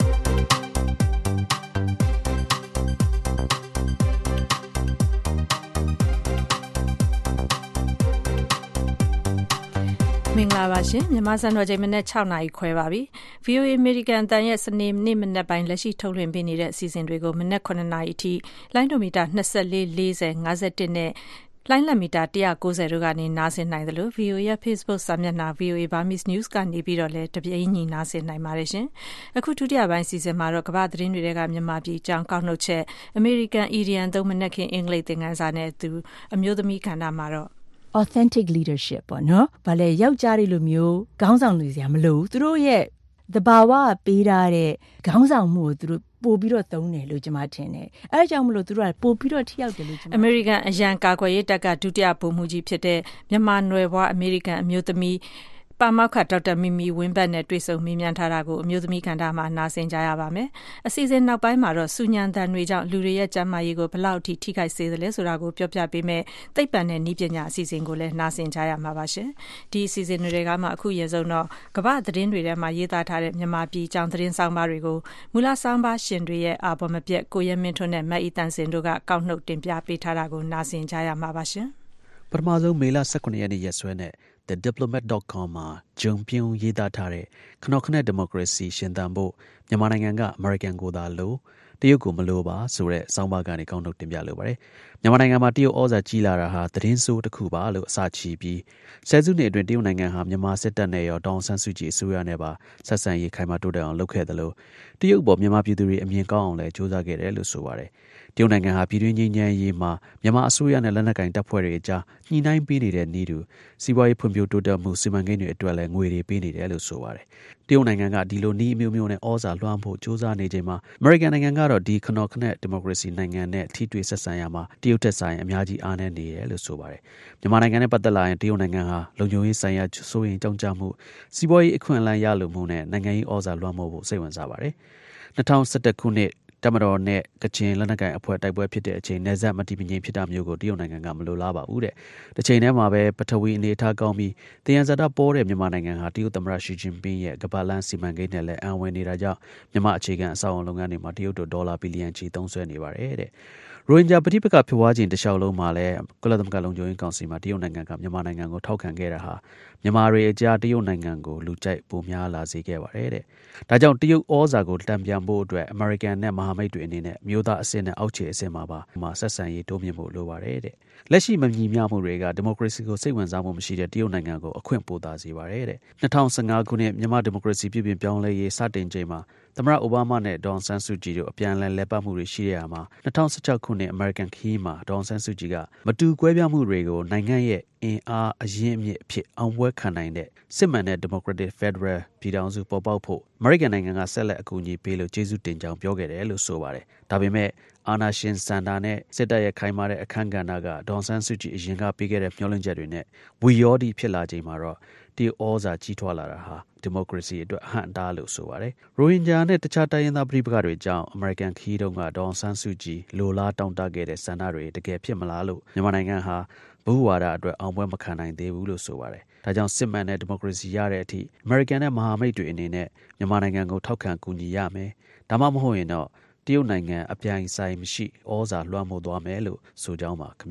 မင်္ဂလာပါရှင်မြန်မာစံတော်ချိန်မနေ့sixနာရီခွဲပါပြီ ဗီအိုအေ American အတန်ရဲ့စနေနေ့မနေ့ပိုင်းလက်ရှိထုတ်လွှင့်ပေးနေတဲ့အစီအစဉ်တွေကိုမနေ့nineနာရီအထိလိုင်းဒိုမီတာtwenty-four, forty, fifty-oneနဲ့လိုင်းလက်မီတာone ninetyတို့ကနေနားဆင်နိုင်တယ်လို့ ဗီအိုအေ ရဲ့ Facebook စာမျက်နှာ ဗီအိုအေ Burmese News ကနေပြီးတော့လည်းတပြိုင်ညီနားဆင်နိုင်ပါတယ်ရှင်အခုဒုတိယပိုင်းစီစဉ်မှာတော့ကမ္ဘာသတင်းတွေကမြန်မာပြည်အကြောင်းကောက်နှုတ်ချက် American Idiom သုံးမနက်ခင်းအင်္ဂလိပ်သင်ခန်းစာနဲ့သူအမျိုးသမီးကဏ္ဍမှာတော့ authentic leadership ပေါ့နော်။ဘာလဲယောက်ျားတွေလိုမျိုးခေါင်းဆောင်တွေစရာမလိုဘူး။သူတို့ရဲ့သဘာဝပေးထားတဲ့ခေါင်းဆောင်မှုကိုသူတို့ပို့ပြီးတော့သုံးတယ်လို့ကျွန်မထင်တယ်။အဲဒါကြောင့်မလို့သူတို့ကပို့ပြီးတော့ထိရောက်တယ်လို့ကျွန်မ American အရန်ကာကွယ်ရေးတပ်ကဒုတိယဗိုလ်မှူးကြီးဖြစ်တဲ့မြန်မာနွယ်ဘွား American အမျိုးသမီးပါမောက္ခဒေါက်တာမီမီဝင်းဘတ်နဲ့တွေ့ဆုံမေးမြန်းထားတာကိုအမျိုးသမီးကဏ္ဍမှာနားဆင်ကြရပါမယ်။အစီအစဉ်နောက်ပိုင်းမှာတော့စူညံတန်တွေကြောင့်လူတွေရဲ့ကျန်းမာရေးကိုဘယ်လောက်ထိထိခိုက်စေသလဲဆိုတာကိုပြောပြပေးမယ်။သိပ္ပံနဲ့နည်းပညာအစီအစဉ်ကိုလည်းနားဆင်ကြရမှာပါရှင်။ဒီအစီအစဉ်တွေကမှအခုရေစုံတော့ကမ္ဘာသတင်းတွေထဲမှာရေးသားထားတဲ့မြန်မာပြည်အကြောင်းသတင်းဆောင်ပါတွေကိုမူလဆောင်ပါရှင်တွေရဲ့အာဘော်မပြတ်ကိုရဲမင်းထွန်းနဲ့မတ်အီတန်စင်တို့ကကောက်နှုတ်တင်ပြပေးထားတာကိုနားဆင်ကြရမှာပါရှင်။ပထမဆုံးမေလnineteenရက်နေ့ရက်စွဲနဲ့the diplomat dot com မှာဂျုံပြုံးရေးသားထားတဲ့ခနော်ခနဲ့ဒီမိုကရေစီရှင်သန်ဖို့မြန်မာနိုင်ငံကအမေရိကန်ကိုသာလို့တရုတ်ကိုမလိုပါဆိုတဲ့စောင်းပါကနေကောက်နှုတ်တင်ပြလိုပါတယ်မြန်မာနိုင်ငံမှာတရုတ်ဩဇာကြီးလာတာဟာသတင်းဆိုးတစ်ခုပါလို့အစချီပြီးဆယ်စုနှစ်အတွင်းတရုတ်နိုင်ငံဟာမြန်မာစစ်တပ်နဲ့ရောတောင်ဆန်းစုကြည်အစိုးရနဲ့ပါဆက်ဆံရေးခိုင်မာတိုးတက်အောင်လုပ်ခဲ့တယ်လို့တရုတ်ပေါ်မြန်မာပြည်သူတွေအမြင်ကောင်းအောင်လည်းစ조사ခဲ့တယ်လို့ဆိုပါတယ်တရုတ်နိုင်ငံဟာပြည်တွင်းငြိမ်းချမ်းရေးမှာမြန်မာအစိုးရနဲ့လက်နက်ကင်တပ်ဖွဲ့တွေအကြားညှိနှိုင်းပေးနေတဲ့နေတူစီးပွားရေးဖွံ့ဖြိုးတိုးတက်မှုစီမံကိန်းတွေအတွက်လည်းငွေတွေပေးနေတယ်လို့ဆိုပါတယ်တရုတ်နိုင်ငံကဒီလိုနည်းအမျိုးမျိုးနဲ့ဩဇာလွှမ်းဖို့စ조사နေချိန်မှာအမေရိကန်နိုင်ငံကတော့ဒီခနော်ခနဲ့ဒီမိုကရေစီနိုင်ငံနဲ့ထိတွေ့ဆက်ဆံရမှာတရုတ်တက်ဆိုင်အများကြီးအားနည်းနေတယ်လို့ဆိုပါတယ်မြန်မာနိုင်ငံနဲ့ပတ်သက်လာရင်တရုတ်နိုင်ငံဟာလုံခြုံရေးဆိုင်ရာစိုးရိမ်ကြောင့်ကြမှုစီးပွားရေးအခွင့်အလမ်းရလိုမှုနဲ့နိုင်ငံရေးဩဇာလွှမ်းမိုးဖို့စိတ်ဝင်စားပါတယ်twenty elevenခုနှစ်တမတော်နဲ့ကချင်လက်နက်ကိုင်အဖွဲ့တိုက်ပွဲဖြစ်တဲ့အချိန်နယ်စပ်မတည်မငြိမ်ဖြစ်တာမျိုးကိုတရုတ်နိုင်ငံကမလိုလားပါဘူးတဲ့။တစ်ချိန်တည်းမှာပဲပထဝီအနေအထားကောင်းပြီးတယံဇာတပေါ်တဲ့မြန်မာနိုင်ငံဟာတရုတ်သမ္မတရှီကျင်ပင်းရဲ့ကမ္ဘာလမ်းစီမံကိန်းနဲ့လည်းအံဝင်နေတာကြောင့်မြန်မာအခြေခံအဆောက်အအုံလုပ်ငန်းတွေမှာတရုတ်တို့ဒေါ်လာဘီလီယံချီသုံးစွဲနေပါတယ်တဲ့။ရိုဟင်ဂျာပဋိပက္ခဖြစ်ပွားခြင်းတစ်လျှောက်လုံးမှာလည်းကုလသမဂ္ဂလုံခြုံရေးကောင်စီမှာတရုတ်နိုင်ငံကမြန်မာနိုင်ငံကိုထောက်ခံခဲ့တာဟာမြန်မာတွေအကြားတရုတ်နိုင်ငံကိုလူကြိုက်ပိုများလာစေခဲ့ပါတယ်တဲ့။ဒါကြောင့်တရုတ်ဩဇာကိုတံပြန်ဖို့အတွက်အမေရိကန်နဲ့မဟာမိတ်တွေအနေနဲ့မျိုးသားအဆင့်နဲ့အောက်ခြေအဆင့်မှာပါမှာဆက်ဆံရေးတိုးမြင့်ဖို့လိုပါတယ်တဲ့။လက်ရှိမညီမျှမှုတွေကဒီမိုကရေစီကိုစိတ်ဝင်စားမှုမရှိတဲ့တရုတ်နိုင်ငံကိုအခွင့်ပိုသာစေပါတယ်တဲ့။twenty fifteenခုနှစ်မြန်မာဒီမိုကရေစီပြည်ပြင်ပြောင်းလဲရေးစတင်ချိန်မှာသမ္မတအိုဘားမားနဲ့ဒေါ်ဆန်းစုကြည်တို့အပြန်အလှန်လဲပတ်မှုတွေရှိတဲ့အခါမှာtwenty sixteenခုနှစ်အမေရိကန်ခီးမှာဒေါ်ဆန်းစုကြည်ကမတူကွဲပြားမှုတွေကိုနိုင်ငံရဲ့အင်အားအရင်းအမြစ်အဖြစ်အောင်ပွဲခံနိုင်တဲ့စစ်မှန်တဲ့ Democratic Federal ပြည်ထောင်စုပေါ်ပေါက်ဖို့အမေရိကန်နိုင်ငံကဆက်လက်အကူအညီပေးလို့ကျေးဇူးတင်ကြောင်းပြောခဲ့တယ်လို့ဆိုပါတယ်။ဒါပေမဲ့အာနာရှင်စန္ဒာနဲ့စစ်တပ်ရဲ့ခိုင်မာတဲ့အခမ်းကဏ္ဍကဒေါ်ဆန်းစုကြည်အရင်ကပေးခဲ့တဲ့မျှော်လင့်ချက်တွေနဲ့ဝီရောဒီဖြစ်လာချိန်မှာတော့တရုတ်ဩဇာကြီးထွားလာတာဟာဒီမိုကရေစီအတွက်အဟန့်အတားလို့ဆိုပါတယ်။ရိုဟင်ဂျာနဲ့တခြားတိုင်းရင်းသားပြည်ပကတွေကြောင့်အမေရိကန်ခီးတုံးကဒေါ်ဆန်းစုကြည်လိုလားတောင်းတခဲ့တဲ့စန္ဒတွေတကယ်ဖြစ်မလားလို့မြန်မာနိုင်ငံဟာဘူဝါဒအတွက်အောင်ပွဲမခံနိုင်သေးဘူးလို့ဆိုပါတယ်။ဒါကြောင့်စစ်မှန်တဲ့ဒီမိုကရေစီရတဲ့အထိအမေရိကန်နဲ့မဟာမိတ်တွေအနေနဲ့မြန်မာနိုင်ငံကိုထောက်ခံကူညီရမယ်။ဒါမှမဟုတ်ရင်တော့တရုတ်နိုင်ငံအပြိုင်ဆိုင်မရှိဩဇာလွှမ်းမိုးသွားမယ်လို့ဆိုကြောင်းပါခင်ဗျာ။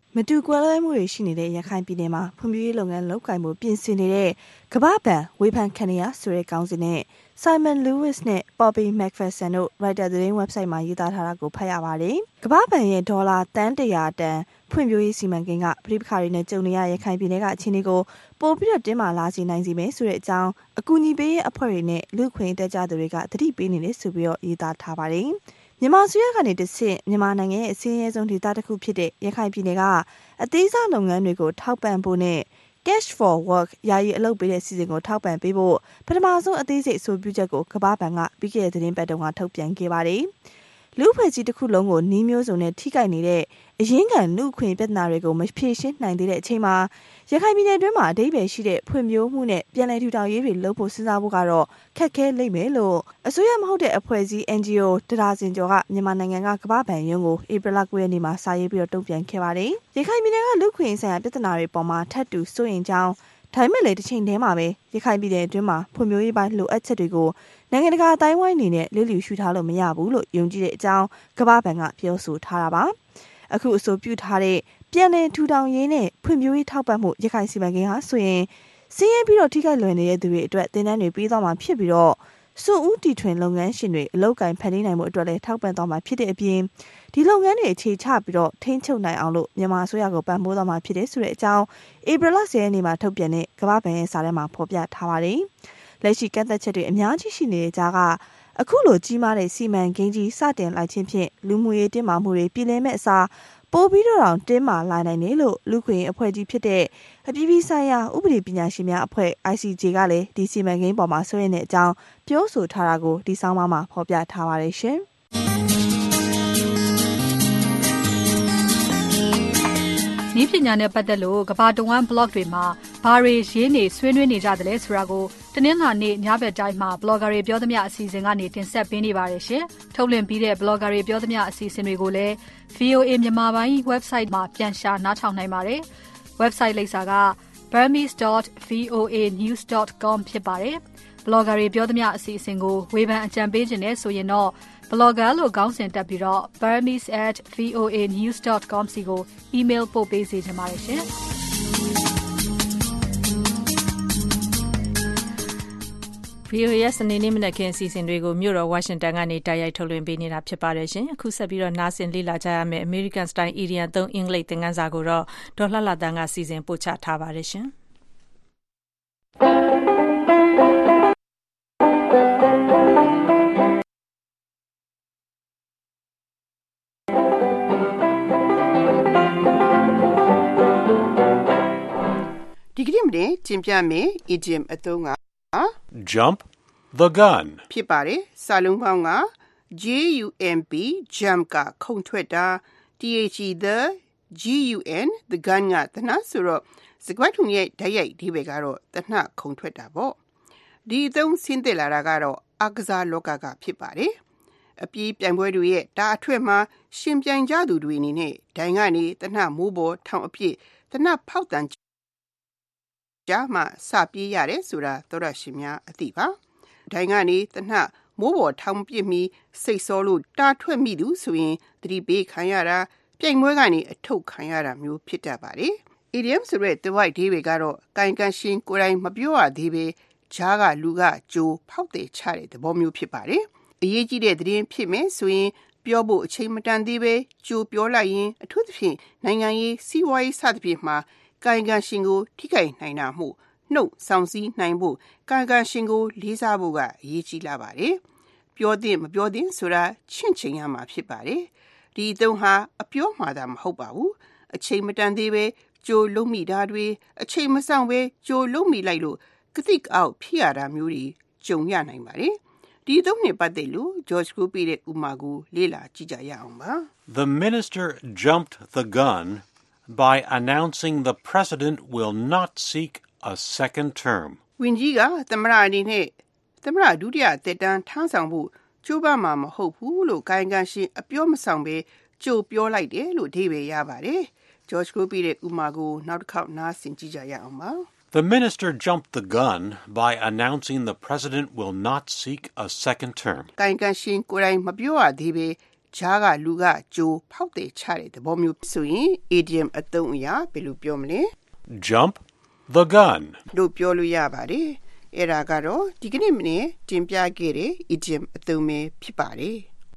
မတူကွဲလွဲမှုတွေရှိနေတဲ့ရခိုင်ပြည်နယ်မှာဖွံ့ဖြိုးရေးလုပ်ငန်းလုပ်ကိုင်မှုပြင်ဆင်နေတဲ့ကမ္ဘာ့ဘဏ်ဝေဖန်ခံရဆိုတဲ့ကောင်းစဉ်နဲ့ Simon Lewis နဲ့ Bobby McPherson တို့ Reuters သတင်း website မှာရေးသားထားတာကိုဖတ်ရပါတယ်။ကမ္ဘာ့ဘဏ်ရဲ့ဒေါ်လာတန်တရာတန်ဖွံ့ဖြိုးရေးစီမံကိန်းကပြည်ပခါတွေနဲ့ကြုံနေရရခိုင်ပြည်နယ်ကအခြေအနေကိုပိုပြီးတော့တင်းမာလာစေနိုင်စေမယ်ဆိုတဲ့အကြောင်းအကူအညီပေးရေးအဖွဲ့တွေနဲ့လူခွင့်တက်ကြသူတွေကသတိပေးနေတယ်ဆိုပြီးတော့ရေးသားထားပါတယ်။မြန်မာပြည်ကနေတဆင့်မြန်မာနိုင်ငံရဲ့အစင်းရဲဆုံးဒေသတစ်ခုဖြစ်တဲ့ရခိုင်ပြည်နယ်ကအသေးစားလုပ်ငန်းတွေကိုထောက်ပံ့ဖို့နဲ့ Cash for Work ယာယီအလုပ်ပေးတဲ့စီစဉ်ကိုထောက်ပံ့ပေးဖို့ပထမဆုံးအသေးစိတ်အဆိုပြုချက်ကိုကမ္ဘာ့ဘဏ်ကပြီးခဲ့တဲ့သတင်းပတ်တုန်းကထုတ်ပြန်ခဲ့ပါတယ်။လူ့အဖွဲ့အစည်းတစ်ခုလုံးကိုနှီးမျိုးစုံနဲ့ထိခိုက်နေတဲ့အရင်းခံလူ့အခွင့်ပြဿနာတွေကိုမဖြေရှင်းနိုင်သေးတဲ့အချိန်မှာရခိုင်ပြည်နယ်တွင်းမှာအဓိပ္ပာယ်ရှိတဲ့ဖွံ့ဖြိုးမှုနဲ့ပြည်내ထူထောင်ရေးတွေလုပ်ဖို့စဉ်းစားဖို့ကတော့ခက်ခဲလိမ့်မယ်လို့အစိုးရမဟုတ်တဲ့အဖွဲ့အစည်း N G O တရာစင်ကျော်ကမြန်မာနိုင်ငံကကမ္ဘာ့ဘဏ်ရုံးကိုဧပြီလ၉ရက်နေ့မှာစာရေးပြီးတော့တုံ့ပြန်ခဲ့ပါတယ်။ရခိုင်ပြည်နယ်ကလူ့အခွင့်ဆိုင်ရာပြဿနာတွေပေါ်မှာထပ်တူစိုးရိမ်ကြောင်းဒါပေမဲ့လည်းတစ်ချိန်တည်းမှာပဲရခိုင်ပြည်နယ်အတွင်းမှာဖွံ့ဖြိုးရေးပိုင်းလိုအပ်ချက်တွေကိုနိုင်ငံတကာအတိုင်းဝိုင်းအနေနဲ့လေ့လာရှုထားလို့မရဘူးလို့ယုံကြည်တဲ့အကြောင်းကမ္ဘာ့ဘဏ်ကပြောဆိုထားတာပါ။အခုအဆိုပြုထားတဲ့ပြည်내ထူထောင်ရေးနဲ့ဖွံ့ဖြိုးရေးထောက်ပံ့မှုရခိုင်စီမံကိန်းဟာဆိုရင်စင်းရဲပြီးတော့ထိခိုက်လွယ်နေတဲ့သူတွေအတွက်သင်တန်းတွေပေးသွားမှာဖြစ်ပြီးတော့စွန့်ဦးတီထွင်လုပ်ငန်းရှင်တွေအလုပ်ကိုင်ဖန်တီးနိုင်မှုအတွက်လည်းထောက်ပံ့သွားမှာဖြစ်တဲ့အပြင်ဒီလုပ်ငန်းတွေအခြေချပြီးတော့ထိန်းချုပ်နိုင်အောင်လို့မြန်မာအစိုးရကိုပံ့ပိုးသွားမှာဖြစ်တဲ့ဆိုတဲ့အကြောင်းဧပြီလ၁၀ရက်နေ့မှာထုတ်ပြန်တဲ့ကမ္ဘာ့ဘဏ်ရဲ့စာထဲမှာဖော်ပြထားပါတယ်။လက်ရှိကန့်သက်ချက်တွေအများကြီးရှိနေတဲ့ကြားကအခုလိုကြီးမားတဲ့စီမံကိန်းကြီးစတင်လိုက်ခြင်းဖြင့်လူမှုရေးတင်းမာမှုတွေပြည်လည်မဲ့အစားပိုပြီးတော့တောင်တင်းမာလာနိုင်တယ်လို့လူခွင့်အဖွဲ့ကြီးဖြစ်တဲ့အပြည်ပြည်ဆိုင်ရာဥပဒေပညာရှင်များအဖွဲ့ I C J ကလည်းဒီစီမံကိန်းပေါ်မှာဆွေးနွေးတဲ့အကြောင်းပြောဆိုထားတာကိုဒီဆောင်းပါးမှာဖော်ပြထားပါတယ်ရှင်။ဤပညာနဲ့ပတ်သက်လို့ကဘာတဝမ်း blog တွေမှာဘာတွေရေးနေဆွေးနွေးနေကြတယ်လဲဆိုတာကိုတနင်္လာနေ့ညဘက်တိုင်းမှာ blogger တွေပြောသမျှအစီအစဉ်ကနေတင်ဆက်ပေးနေပါတယ်ရှင်။ထုတ်လွှင့်ပြီးတဲ့ blogger တွေပြောသမျှအစီအစဉ်တွေကိုလည်း V O A မြန်မာပိုင်း website မှာပြန်ရှာနားထောင်နိုင်ပါတယ်။ website လိပ်စာက burmese dot voa news dot com ဖြစ်ပါတယ်။ blogger တွေပြောသမျှအစီအစဉ်ကိုဝေဖန်အကြံပေးခြင်းနဲ့ဆိုရင်တော့blogger လို့ခေါင်းစဉ်တက်ပြီးတော့ burmese at voa news dot com စီကို email ပို့ပေးစေချင်ပါတယ်ရှင်။ V O A ရဲ့စနေနေ့မနက်ခင်းအစီအစဉ်တွေကိုမြို့တော်ဝါရှင်တန်ကနေတိုက်ရိုက်ထုတ်လွှင့်ပေးနေတာဖြစ်ပါတယ်ရှင်။အခုဆက်ပြီးတော့နားဆင်လေ့လာကြရမယ့် American Style Idiom သုံးအင်္ဂလိပ်သင်ခန်းစာကိုတော့ဒေါ်လှလှတန်းကစီစဉ်ပို့ချထားပါတယ်ရှင်။ဒီကနေ့မနေ့ကျင်းပြမယ် idiom အသုံးက jump the gun ဖြစ်ပါတယ်စာလုံးပေါင်းက J U M P jump ကခုန်ထွက်တာ T H E the G U N the gun ကတနတ်ဆိုတော့စကားထုံရဲ့ဓာတ်ရိုက်ဒီပဲကတော့တနတ်ခုန်ထွက်တာပေါ့ဒီအသုံးဆင်းသက်လာတာကတော့အကစားလောကကဖြစ်ပါတယ်အပြေးပြိုင်ပွဲတွေရဲ့တာအထွက်မှာရှင်ပြိုင်ကြသူတွေအနေနဲ့ဒိုင်ကနေတနတ်မိုးပေါ်ထောင်အပြည့်တနတ်ဖောက်တန်ကြားမှစပြေးရတယ်ဆိုတာသောရရှင်များအသိပါဒိုင်ကနေတနတ်မိုးပေါ်ထောင်ပြစ်ပြီးစိတ်ဆောလို့တာထွက်မိသူဆိုရင်သတိပေးခံရတာပြိုင်ပွဲကနေအထုတ်ခံရတာမျိုးဖြစ်တတ်ပါတယ် idiom ဆိုတဲ့ the white တွေကတော့ကင်ကန်ရှင်ကိုယ်တိုင်မပြောရသေးပဲဂျားကလူကကြိုဖောက်တယ်ချတဲ့သဘောမျိုးဖြစ်ပါတယ်အရေးကြီးတဲ့သတင်းဖြစ်မယ်ဆိုရင်ပြောဖို့အချိန်မတန်သေးပဲကြိုပြောလိုက်ရင်အထူးသဖြင့်နိုင်ငံရေးစီးပွားရေးစသဖြင့်မှာကာယကံရှင်ကိုထိခိုက်နိုင်တာမို့နှုတ်ဆောင်စည်းနိုင်ဖို့ကာယကံရှင်ကိုလေးစားဖို့ကအရေးကြီးလာပါတယ်ပြောတဲ့မပြောတဲ့ဆိုတာချင့်ချိန်ရမှာဖြစ်ပါတယ်ဒီအသုံးဟာအပြောမှာသာမဟုတ်ပါဘူးအချိန်မတန်သေးပဲကြိုလုံးမိတာတွေအချိန်မဆောင်ပဲကြိုလုံးမိလိုက်လို့ကတိကအောက်ဖြစ်ရတာမျိုးတွေကြုံရနိုင်ပါတယ်ဒီအသုံးနဲ့ပတ်သက်လို့ George ကိုပြတဲ့ဥမာကိုလေ့လာကြည့်ကြရအောင်ပါ The minister jumped the gun by announcing the president will not seek a second term. ဝန်ကြီးကသမ္မတအနေနဲ့သမ္မတဒုတိယသက်တမ်းထမ်းဆောင်ဖို့ကြိုးပမ်းမှာမဟုတ်ဘူးလို့ကာယကံရှင်အပြောမဆောင်ပဲကြိုပြောလိုက်တယ်လို့အဓိပ္ပာယ်ရပါတယ်။ George ကိုပြတဲ့ဥမာကိုနောက်တစ်ခေါက်နားဆင်ကြည့်ကြရအောင်ပါ The minister jumped the gun by announcing the president will not seek a second term. ကာယကံရှင်ကိုယ်တိုင်မပြောရသေးပဲဂျားကလူကကြိုးဖောက်တဲ့ချတဲ့သဘောမျိုးဆိုရင် idiom အသုံးအရာဘယ်လိုပြောမလဲ Jump the gun လို့ပြောလို့ရပါတယ်အဲ့ဒါကတော့ဒီကနေ့မနေ့တင်ပြခဲ့တဲ့ idiom အသုံးပဲဖြစ်ပါတယ်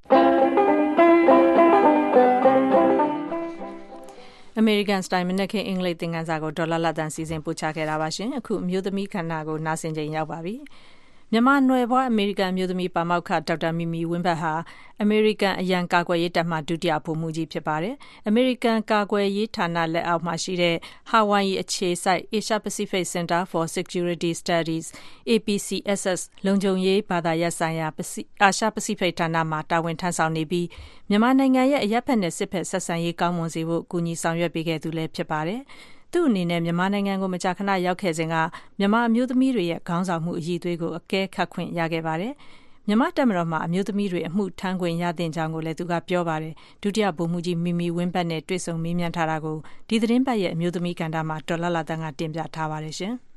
American Style မနက်ခင်းအင်္ဂလိပ်သင်ခန်းစာကိုဒေါ်လာလာတန်စီစဉ်ပို့ချခဲ့တာပါရှင်အခုအမျိုးသမီးခန္ဓာကိုနားဆင်ချိန်ရောက်ပါပြီမြန်မာနွယ်ဘွားအမေရိကန်မျိုးသမီးပါမောက္ခဒေါက်တာမီမီဝင်းဘတ်ဟာအမေရိကန်အရန်ကာကွယ်ရေးတပ်မှဒုတိယဗိုလ်မှူးကြီးဖြစ်ပါတယ်။အမေရိကန်ကာကွယ်ရေးဌာနလက်အောက်မှာရှိတဲ့ Hawaii အခြေစိုက် Asia Pacific Center for Security Studies အေ ပီ စီ အက်စ် အက်စ် လုံခြုံရေးဘာသာရပ်ဆိုင်ရာအာရှပစိဖိတ်ဌာနမှာတာဝန်ထမ်းဆောင်နေပြီးမြန်မာနိုင်ငံရဲ့အရပ်ဖက်နဲ့စစ်ဖက်ဆက်ဆံရေးကောင်းမွန်စေဖို့ကူညီဆောင်ရွက်ပေးခဲ့သူလည်းဖြစ်ပါတယ်။သူ့အနေနဲ့မြန်မာနိုင်ငံကိုမကြာခဏရောက်ခဲ့စဉ်ကမြန်မာအမျိုးသမီးတွေရဲ့ခေါင်းဆောင်မှုအရေးအသွေးကိုအကဲခတ်ခွင့်ရခဲ့ပါတယ်။မြန်မာတပ်မတော်မှာအမျိုးသမီးတွေအမှုထမ်းခွင့်ရတဲ့ကြောင်းကိုလည်းသူကပြောပါတယ်။ဒုတိယဗိုလ်မှူးကြီးမီမီဝင်းဘတ်နဲ့တွေ့ဆုံမေးမြန်းထားတာကိုဒီသတင်းပတ်ရဲ့အမျိုးသမီးကဏ္ဍမှာဒေါ်လာလာတန်းကတင်ပြထားပါတယ်ရှင်။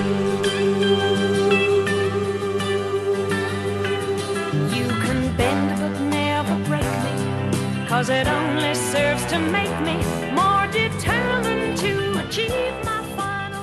You can bend but never break me cause it only serves to make me more determined to achieve my final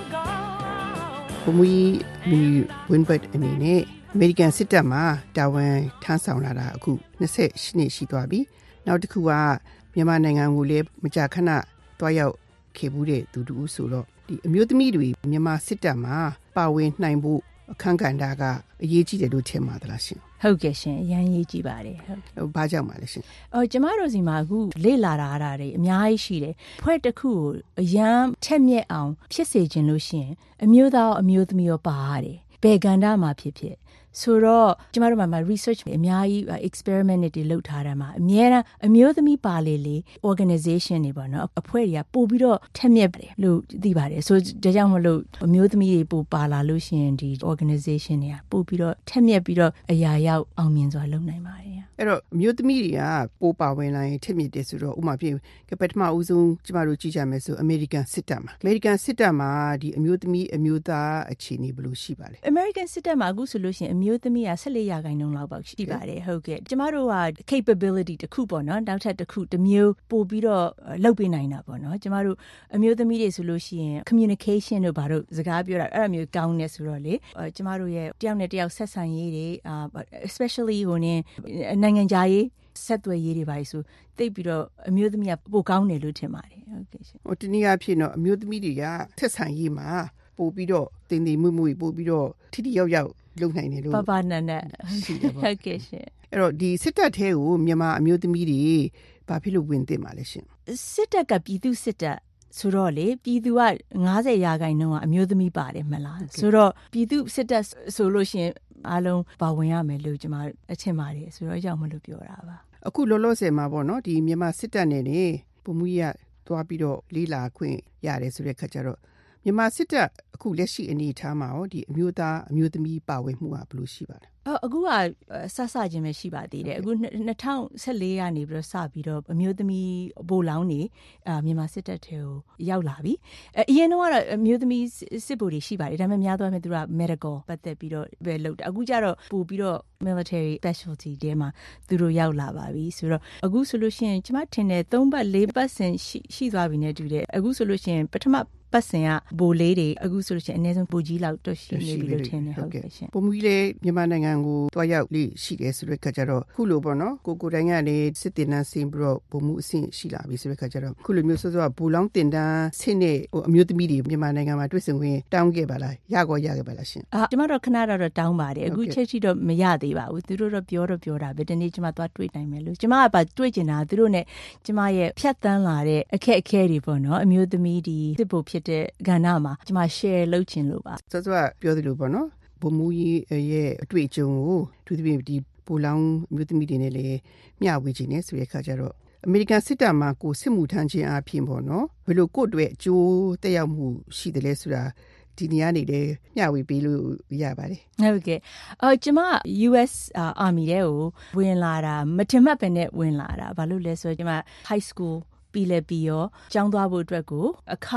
goal ဘုံမီမီဝင်းဘတ်အနေနဲ့အမေရိကန်စစ်တပ်မှာတာဝန်ထမ်းဆောင်လာတာအခုနှစ်ရှစ်နှစ်ရှိသွားပြီနောက်တစ်ခုကမြန်မာနိုင်ငံကိုလည်းမကြာခဏတွားရောက်ခဲ့ဘူးတဲ့သူတူဆိုတော့ဒီအမျိုးသမီးတွေမြန်မာစစ်တပ်မှာပါဝင်နိုင်ဖို့အခန်းကဏ္ဍကအရေးကြီးတယ်လို့ထင်ပါသလားရှင်ဟုတ်ကဲ့ရှင်အရင်ရေးကြည့်ပါတယ်ဟုတ်ဘာကြောင့်ပါလဲရှင်အော်ကျမတို့စီမှာအခုလေ့လာတာအားတွေအများကြီးရှိတယ်ဖွဲ့တစ်ခုကိုအရန်ထက်မြက်အောင်ဖြစ်စေခြင်းလို့ရှင်အမျိုးသားအမျိုးသမီးရောပါရတယ်ဘယ်ကဏ္ဍမှာဖြစ်ဖြစ်ဆိုတော့ကျမတို့မှာ research အများကြီး experiment တွေလုပ်ထားတာမှာအများအားအမျိုးသမီးပါလေလေ organization တွေပေါ့နော်အဖွဲ့တွေကပို့ပြီးတော့ထက်မြက်တယ်လို့သိပါတယ်ဆိုဒါကြောင့်မလို့အမျိုးသမီးတွေပို့ပါလာလို့ရှိရင်ဒီ organization တွေကပို့ပြီးတော့ထက်မြက်ပြီးတော့အရာရောက်အောင်မြင်စွာလုပ်နိုင်ပါတယ်အဲ့တော့အမျိုးသမီးတွေကပို့ပါဝင်လာရင်ထက်မြက်တယ်ဆိုတော့ဥပမာပြပထမဦးဆုံးကျမတို့ကြည့်ကြမယ်ဆို American စစ်တပ်မှာ American စစ်တပ်မှာဒီအမျိုးသမီးအမျိုးသားအခြေအနေဘယ်လိုရှိပါလဲ American စစ်တပ်မှာအခုဆိုလို့ရှိရင်အမျိုးသမီးကဆယ့်လေးရာခိုင်နှုန်းလောက်ပေါ့ရှိပါတယ်ဟုတ်ကဲ့ကျမတို့က capability တစ်ခုပေါ့နော်နောက်ထပ်တစ်ခုတစ်မျိုးပို့ပြီးတော့လုပ်ပေးနိုင်တာပေါ့နော်ကျမတို့အမျိုးသမီးတွေဆိုလို့ရှိရင် communication တို့ဘာတို့စကားပြောတာအဲ့လိုမျိုးကောင်းနေဆိုတော့လေကျမတို့ရဲ့တယောက်နဲ့တယောက်ဆက်ဆံရေးတွေ especially ဟိုနေနိုင်ငံခြားရေးဆက်သွယ်ရေးတွေပါဆိုသိပြီးတော့အမျိုးသမီးကပိုကောင်းတယ်လို့ထင်ပါတယ်ဟုတ်ကဲ့ရှင်ဟိုတနည်းအားဖြင့်တော့အမျိုးသမီးတွေကဆက်ဆံရေးမှာပို့ပြီးတော့တင်တင်မှုမှုပို့ပြီးတော့ထိထိရောက်ရောက်လုပ်နိုင်တယ်လို့ပပနနရှိတယ်ပေါ့ဟုတ်ကဲ့ရှင်အဲ့တော့ဒီစစ်တပ်ထဲကိုမြန်မာအမျိုးသမီးတွေဘာဖြစ်လို့ဝင်သင့်ပါလဲရှင်စစ်တပ်ကပြည်သူစစ်တပ်ဆိုတော့လေပြည်သူကငါးဆယ်ရာခိုင်နှုန်းကအမျိုးသမီးပါတယ်မလားဆိုတော့ပြည်သူစစ်တပ်ဆိုလို့ရှိရင်အားလုံးပါဝင်ရမယ်လို့ကျွန်မအထင်ပါတယ်ဆိုတော့ကြောင့်မလို့ပြောတာပါအခုလောလောဆယ်မှာပေါ့နော်ဒီမြန်မာစစ်တပ်နဲ့နေပုံမှုရသွားပြီးတော့လေးလာခွင့်ရတယ်ဆိုတဲ့ခါကျတော့မြန်မာစစ်တပ်အခုလက်ရှိအနေအထားမှာရောဒီအမျိုးသားအမျိုးသမီးပါဝင်မှုကဘယ်လိုရှိပါလဲအော်အခုကဆဆချင်းပဲရှိပါသေးတယ်အခုနှစ်ထောင်ဆယ်လေးကနေပြီးတော့စပြီးတော့အမျိုးသမီးဘိုလောင်းနေအာမြန်မာစစ်တပ်ထဲကိုရောက်လာပြီအရင်တော့ကတော့အမျိုးသမီးစစ်ဗိုလ်တွေရှိပါတယ်ဒါပေမဲ့များသောအားဖြင့်သူက medical ပတ်သက်ပြီးတော့ပဲလုပ်တယ်အခုကျတော့ပို့ပြီးတော့ military specialty တဲမှာသူတို့ရောက်လာပါပြီဆိုတော့အခုဆိုလို့ရှိရင်ကျမထင်တယ်သုံးပတ်လေးပတ်စင်ရှိရှိသွားပြီနဲ့တူတယ်အခုဆိုလို့ရှိရင်ပထမပတ်စင်ကဘိုလေးတွေအခုဆိုလို့ရှိရင်အနည်းဆုံးဘိုကြီးလောက်တွရှိနေပြီလို့ထင်တယ်ဟုတ်ကဲ့ရှင်ပုံမူလေးမြန်မာနိုင်ငံကိုတွားရောက်လေးရှိတယ်ဆိုတဲ့ခါကျတော့ခုလိုပေါ့နော်ကိုကိုတိုင်းကနေစစ်တင်တန်းဆင်းပြီးတော့ပုံမူအဆင့်ရှိလာပြီဆိုတဲ့ခါကျတော့ခုလိုမျိုးစောစောကဘူလောင်းတင်တန်းဆင့်နဲ့ဟိုအမျိုးသမီးတွေမြန်မာနိုင်ငံမှာတွေ့ဆုံခွင့်တောင်းခဲ့ပါလားရကောရခဲ့ပါလားရှင်အာကျမတို့ခဏတော့တောင်းပါတယ်အခုချက်ချီတော့မရသေးပါဘူးသူတို့တော့ပြောတော့ပြောတာပဲဒီနေ့ကျမသွားတွေ့နိုင်မယ်လို့ကျမကပါတွေ့ကျင်တာသူတို့နဲ့ကျမရဲ့ဖြတ်တန်းလာတဲ့အခက်အခဲတွေပေါ့နော်အမျိုးသမီးဒီစစ်ဖို့ဖြစ်တဲ့ကဏ္ဍမှာကျမ share လုပ်ချင်လို့ပါစောစောကပြောသလိုပေါ့နော်ဘုံမူကြီးရဲ့အတွေ့အကြုံကိုသူတပည့်ဒီပူလောင်မျိုးသမီးတွေနဲ့လည်းမျှဝေခြင်းနဲ့ဆိုရခါကြတော့အမေရိကန်စစ်တပ်မှာကိုစစ်မှုထမ်းခြင်းအဖြစ်ပေါ့နော်ဘယ်လိုကိုယ့်အတွက်အကျိုးတက်ရောက်မှုရှိတယ်လဲဆိုတာဒီနေရာနေလေမျှဝေပေးလို့ရပါတယ်ဟုတ်ကဲ့အော်ကျမ ယူ အက်စ် Army တဲ့ကိုဝင်လာတာမထင်မှတ်ပဲနဲ့ဝင်လာတာဘာလို့လဲဆိုတော့ကျမ high school ပြီးလဲပြီးရောကျောင်းသွားဖို့အတွက်ကိုအခ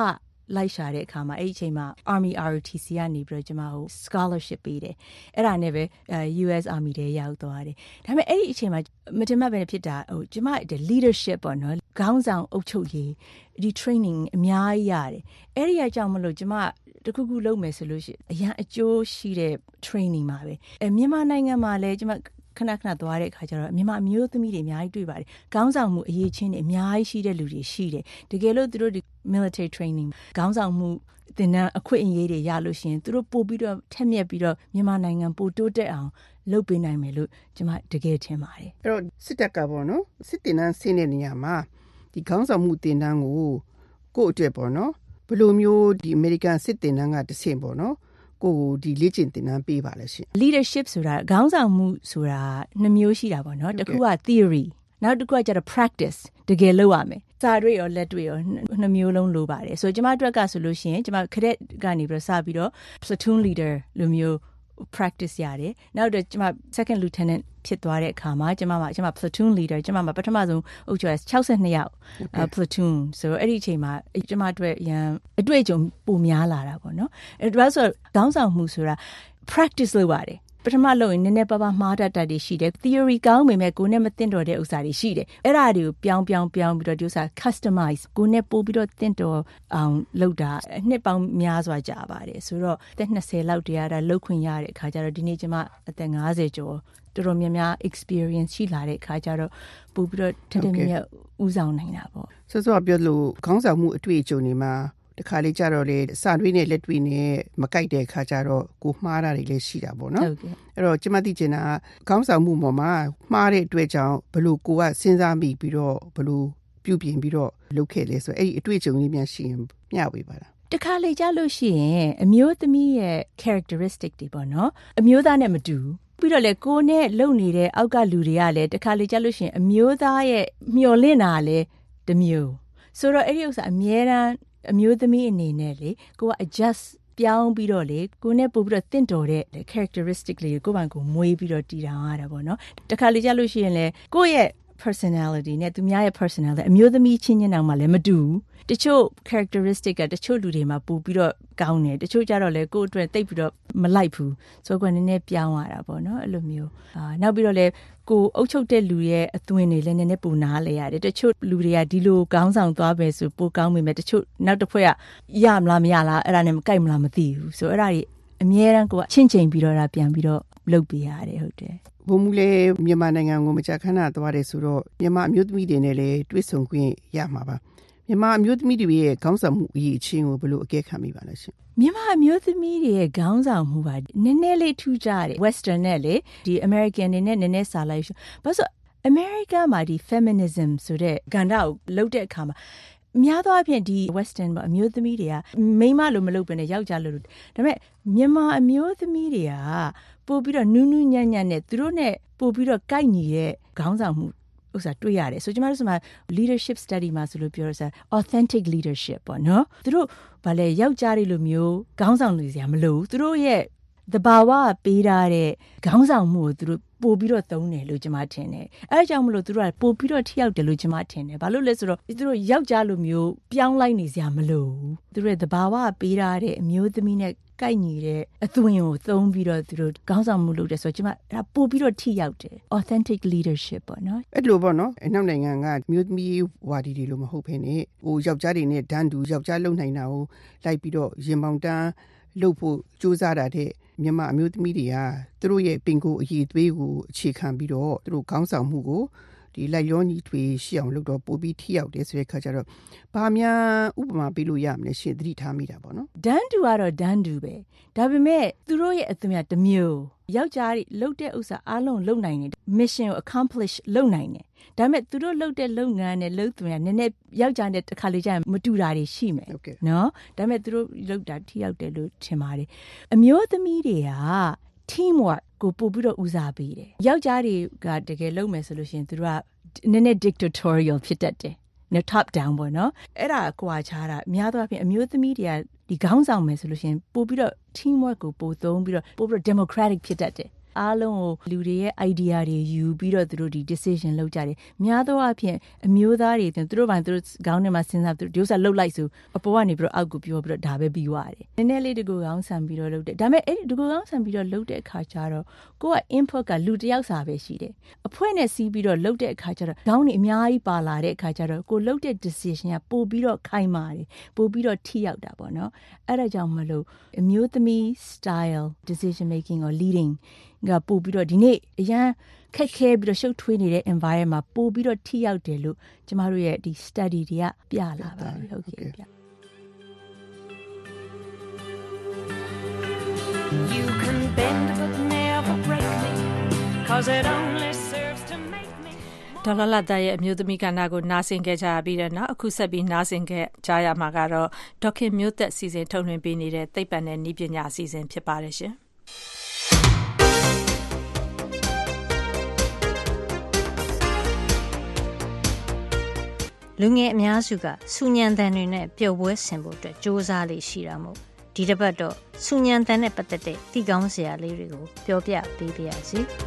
လိုက်ရှာတဲ့အခါမှာအဲ့ဒီအချိန်မှာ Army R O T C ကနေပြီးတော့ကျမကို scholarship ပေးတယ်အဲ့ဒါနဲ့ပဲ U S Army ထဲရောက်သွားတယ်ဒါပေမဲ့အဲ့ဒီအချိန်မှာမတင်မပဲဖြစ်တာဟိုကျမ leadership ပေါ့နော်ခေါင်းဆောင်အုပ်ချုပ်ရေးဒီ training အများကြီးရတယ်အဲ့ဒီအကြောင်းမလို့ကျမတခုခုလုပ်မယ်ဆိုလို့ရှိရင်အရင်အကျိုးရှိတဲ့ training မှာပဲအဲမြန်မာနိုင်ငံမှာလည်းကျမခဏခဏသွားတဲ့အခါကျတော့မြန်မာအမျိုးသမီးတွေအများကြီးတွေ့ပါတယ်ခေါင်းဆောင်မှုအရေးချင်းတွေအများကြီးရှိတဲ့လူတွေရှိတယ်တကယ်လို့သူတို့ဒီ military training ခေါင်းဆောင်မှုသင်တန်းအခွင့်အရေးတွေရလို့ရှိရင်သူတို့ပို့ပြီးတော့ထက်မြက်ပြီးတော့မြန်မာနိုင်ငံပိုတိုးတက်အောင်လုပ်ပေးနိုင်မယ်လို့ကျမတကယ်ထင်ပါတယ်အဲ့တော့စစ်တပ်ကပေါ့နော်စစ်တင်တန်းဆင်းတဲ့နေရာမှာဒီခေါင်းဆောင်မှုတင်တန်းကိုကိုယ့်အတွက်ပေါ့နော်ဘယ်လိုမျိုးဒီ American စစ်တင်တန်းကတဆင့်ပေါ့နော်ကိုဒီလေ့ကျင့်သင်တန်းပေးပါလဲရှင် leadership ဆိုတာခေါင်းဆောင်မှုဆိုတာနှစ်မျိုးရှိတာပေါ့နော်တစ်ခုက theory နောက်တစ်ခုကကျတော့ practice တကယ်လုပ်ရမယ်စာတွေရောလက်တွေရောနှစ်မျိုးလုံးလိုပါတယ်ဆိုကျမတို့ကဆိုလို့ရှိရင်ကျမ cadet ကနေပြီးတော့စပြီးတော့ platoon leader လိုမျိုး practice ရတယ်နောက်တော့ကျမ second lieutenant ဖြစ်သွားတဲ့အခါမှာကျမမှာကျမ platoon leader ကျမမှာပထမဆုံးအုပ်ချုပ်ရ၆၂ယောက် platoon ဆိုတော့အဲ့ဒီအချိန်မှာကျမတို့ရန်အတွေ့အကြုံပိုများလာတာပေါ့နော်အဲ့ဒါဆိုခေါင်းဆောင်မှုဆိုတာ practice လုပ်ရတယ်ပထမလုပ်ရင်နည်းနည်းပါးပါးမှားတတ်တာတွေရှိတယ် theory ကောင်းပေမဲ့ကိုယ်နဲ့မသိတော့တဲ့ဥစ္စာတွေရှိတယ်အဲ့ဒါတွေကိုပြောင်းပြောင်းပြောင်းပြီးတော့ဒီဥစ္စာ customize ကိုယ်နဲ့ပို့ပြီးတော့သင်တော်အောင်လုပ်တာနှစ်ပေါင်းများစွာကြာပါတယ်ဆိုတော့သက်၂၀လောက်တည်းရတာလုပ်ခွင့်ရတဲ့အခါကျတော့ဒီနေ့ကျမအသက်၅၀ကျော်တော်တော်များများ experience ရှိလာတဲ့အခါကျတော့ပို့ပြီးတော့ထက်ထက်မြက်မြက်ဦးဆောင်နိုင်တာပေါ့ဆိုတော့ပြောလို့ခေါင်းဆောင်မှုအတွေ့အကြုံတွေမှာတခါလေးကြတော့လေစာတွေးနဲ့လက်တွေနဲ့မကိုက်တဲ့အခါကျတော့ကိုမှားတာတွေလည်းရှိတာပေါ့နော်အဲ့တော့ကျမသိချင်တာခေါင်းဆောင်မှုပေါ်မှာမှားတဲ့အတွက်ကြောင့်ဘလို့ကိုကစဉ်းစားမိပြီးတော့ဘလို့ပြုပြင်ပြီးတော့လုပ်ခဲ့လဲဆိုအဲ့ဒီအတွေ့အကြုံလေးများရှိရင်မျှဝေပါလားတခါလေကြလို့ရှိရင်အမျိုးသမီးရဲ့ characteristic တွေပေါ့နော်အမျိုးသားနဲ့မတူပြီးတော့လေကိုနဲ့လုံနေတဲ့အောက်ကလူတွေကလည်းတခါလေကြလို့ရှိရင်အမျိုးသားရဲ့မျော်လင့်တာလည်းတမျိုးဆိုတော့အဲ့ဒီဥစ္စာအများတန်းအမျိုးသမီးအနေနဲ့လေကိုက adjust ပြောင်းပြီးတော့လေကိုနဲ့ပို့ပြီးတော့တင့်တော်တဲ့ characteristic လေးကိုကိုယ့်ဘာကိုမွေးပြီးတော့တည်ထောင်ရတာပေါ့နော်တခါလေကြလို့ရှိရင်လေကိုယ့်ရဲ့ personality နဲ့သူများရဲ့ personality အမျိုးသမီးချင်းချင်းတောင်မှလည်းမတူဘူးတချို့ characteristic ကတချို့လူတွေမှာပို့ပြီးတော့ကောင်းတယ်တချို့ကြတော့လေကိုယ့်အတွက်တိတ်ပြီးတော့မလိုက်ဘူးဆိုတော့နည်းနည်းပြောင်းရတာပေါ့နော်အဲ့လိုမျိုးအာနောက်ပြီးတော့လေကိုအုပ်ချုပ်တဲ့လူရဲ့အသွင်တွေလည်းနည်းနည်းပိုနားလဲရတယ်တချို့လူတွေကဒီလိုကောင်းဆောင်သွားပဲဆိုပိုကောင်းမိမယ်တချို့နောက်တစ်ဖွဲ့ကရမလားမရလားအဲ့ဒါနဲ့မကိုက်မလားမသိဘူးဆိုတော့အဲ့ဒါတွေအများတန်းကိုချင်းချင်းပြီးတော့ဒါပြန်ပြီးတော့လုပ်ပေးရတယ်ဟုတ်တယ်ဘုံမူလေမြန်မာနိုင်ငံကိုမကြာခဏသွားတယ်ဆိုတော့မြန်မာအမျိုးသမီးတွေနဲ့လည်းတွေ့ဆုံခွင့်ရမှာပါမြန်မာအမျိုးသမီးတွေရဲ့ခေါင်းဆောင်မှုအရေးအချင်းကိုဘယ်လိုအကဲခတ်မိပါလဲရှင်မြန်မာအမျိုးသမီးတွေရဲ့ခေါင်းဆောင်မှုပါနည်းနည်းလေးထူးခြားတယ် Western နဲ့လေဒီ American တွေနဲ့နည်းနည်းစာလိုက်ဘာလို့ America မှာဒီ feminism ဆိုတဲ့ကဏ္ဍကိုလုပ်တဲ့အခါမှာများသောအားဖြင့်ဒီ Western ပေါ့အမျိုးသမီးတွေကမိန်းမလိုမလုပ်ဘဲနဲ့ယောက်ျားလိုလိုဒါပေမဲ့မြန်မာအမျိုးသမီးတွေကပို့ပြီးတော့နူးနူးညံ့ညံ့နဲ့သူတို့နဲ့ပို့ပြီးတော့ကိုက်ညီတဲ့ခေါင်းဆောင်မှုဥစ္စာတွေ့ရတယ်ဆိုကျမတို့ဆိုမှာ leadership study မှာဆိုလို့ပြောရစား authentic leadership ပေါ့နော်သူတို့ဗာလဲယောက်ျားတွေလိုမျိုးခေါင်းဆောင်တွေစရာမလိုဘူးသူတို့ရဲ့သဘာဝပေးထားတဲ့ခေါင်းဆောင်မှုကိုသူတို့ပို့ပြီးတော့သုံးတယ်လို့ကျမထင်တယ်အဲအကြောင်းမလို့သူတို့ကပို့ပြီးတော့ထိရောက်တယ်လို့ကျမထင်တယ်ဘာလို့လဲဆိုတော့သူတို့ယောက်ျားလိုမျိုးပြောင်းလိုက်နေစရာမလိုဘူးသူတို့ရဲ့သဘာဝပေးထားတဲ့အမျိုးသမီးနဲ့ကိုက်ညီတဲ့အသွင်ကိုသုံးပြီးတော့သူတို့ခေါင်းဆောင်မှုလုပ်တယ်ဆိုတော့ကျမအဲ့ဒါပို့ပြီးတော့ထိရောက်တယ် authentic leadership ပေါ့နော်အဲ့လိုပေါ့နော်အနောက်နိုင်ငံကမျိုးသမီးဝါဒီတွေလို့မဟုတ်ဘဲနဲ့ဟိုယောက်ျားတွေနဲ့ဒန်းတူယောက်ျားလုံနိုင်တာကိုလိုက်ပြီးတော့ရင်ပေါင်တန်းလုပ်ဖို့ကြိုးစားတာတဲ့မြန်မာအမျိုးသမီးတွေကသူတို့ရဲ့ပင်ကိုယ်အရေးသွေးကိုအခြေခံပြီးတော့သူတို့ခေါင်းဆောင်မှုကိုဒီလိုက်လျောညီထွေရှိအောင်လုပ်တော့ပို့ပြီးထိရောက်တယ်ဆိုတဲ့ခါကျတော့ဘာများဥပမာပေးလို့ရမလဲရှင်သတိထားမိတာပေါ့နော်ဒန်းတူကတော့ဒန်းတူပဲဒါပေမဲ့သူတို့ရဲ့အသွင်ကတစ်မျိုးယောက်ျားတွေလုပ်တဲ့ဥစ္စာအားလုံးလုပ်နိုင်တယ် mission ကို accomplish လုပ်နိုင်တယ်ဒါပေမဲ့သူတို့လုပ်တဲ့လုပ်ငန်းနဲ့လုပ်သွင်ကနည်းနည်းယောက်ျားနဲ့တစ်ခါလေကြာရင်မတူတာတွေရှိမယ်နော်ဒါပေမဲ့သူတို့လုပ်တာထိရောက်တယ်လို့ထင်ပါတယ်အမျိုးသမီးတွေက teamwork ကိုပို့ပြီးတော့ဦးစားပေးတယ်ယောက်ျားတွေကတကယ်လုပ်မယ်ဆိုလို့ရှိရင်သူတို့ကနည်းနည်း dictatorial ဖြစ်တတ်တယ်နော် top down ပေါ့နော်အဲ့ဒါကွာခြားတာများသောအားဖြင့်အမျိုးသမီးတွေကဒီခေါင်းဆောင်မယ်ဆိုလို့ရှိရင်ပို့ပြီးတော့ teamwork ကိုပို့သုံးပြီးတော့ပို့ပြီးတော့ democratic ဖြစ်တတ်တယ်အားလုံးကိုလူတွေရဲ့ idea တွေယူပြီးတော့သူတို့ဒီ decision လုပ်ကြတယ်များသောအားဖြင့်အမျိုးသားတွေသူတို့ပိုင်းသူတို့ခေါင်းထဲမှာစဉ်းစားသူတို့ဒီဥစ္စာလုပ်လိုက်ဆိုအပေါ်ကနေပြီးတော့အောက်ကိုပြောပြီးတော့ဒါပဲပြီးသွားတယ်နည်းနည်းလေးတကူခေါင်းဆန်ပြီးတော့လုပ်တယ်ဒါပေမဲ့အဲ့ဒီတကူခေါင်းဆန်ပြီးတော့လုပ်တဲ့အခါကျတော့ကိုက input ကလူတစ်ယောက်စာပဲရှိတယ်အဖွဲ့နဲ့စီးပြီးတော့လုပ်တဲ့အခါကျတော့ခေါင်းတွေအများကြီးပါလာတဲ့အခါကျတော့ကိုလုပ်တဲ့ decision ကပို့ပြီးတော့ခိုင်မာတယ်ပို့ပြီးတော့ထိရောက်တာပေါ့နော်အဲ့ဒါကြောင့်မလို့အမျိုးသမီး style decision making or leading ကပို့ပြီးတော့ဒီနေ့အရန်ခက်ခဲပြီးတော့ရှုပ်ထွေးနေတဲ့ environment မှာပို့ပြီးတော့ထိရောက်တယ်လို့ကျမတို့ရဲ့ဒီ study တွေကပြလာပါပြီဟုတ်ကဲ့ပြ You can bend but never break me cause it only serves to make me ဒေါ်လာလာတဲ့ရဲ့အမျိုးသမီးကဏ္ဍကိုနားဆင်ခဲ့ကြပြီးတဲ့နောက်အခုဆက်ပြီးနားဆင်ခဲ့ကြရမှာကတော့ဒေါခင်မျိုးသက်စီစဉ်ထုတ်လွှင့်ပေးနေတဲ့သိပ္ပံနဲ့နည်းပညာအစီအစဉ်ဖြစ်ပါတယ်ရှင်လူငယ်အများစုကစူညံတန်တွေနဲ့ပျော်ပွဲဆင်ဖို့အတွက်စ조사လေးရှိတာမို့ဒီတစ်ပတ်တော့စူညံတန်နဲ့ပတ်သက်တဲ့သိကောင်းစရာလေးတွေကိုပြောပြပေးပါရစေ။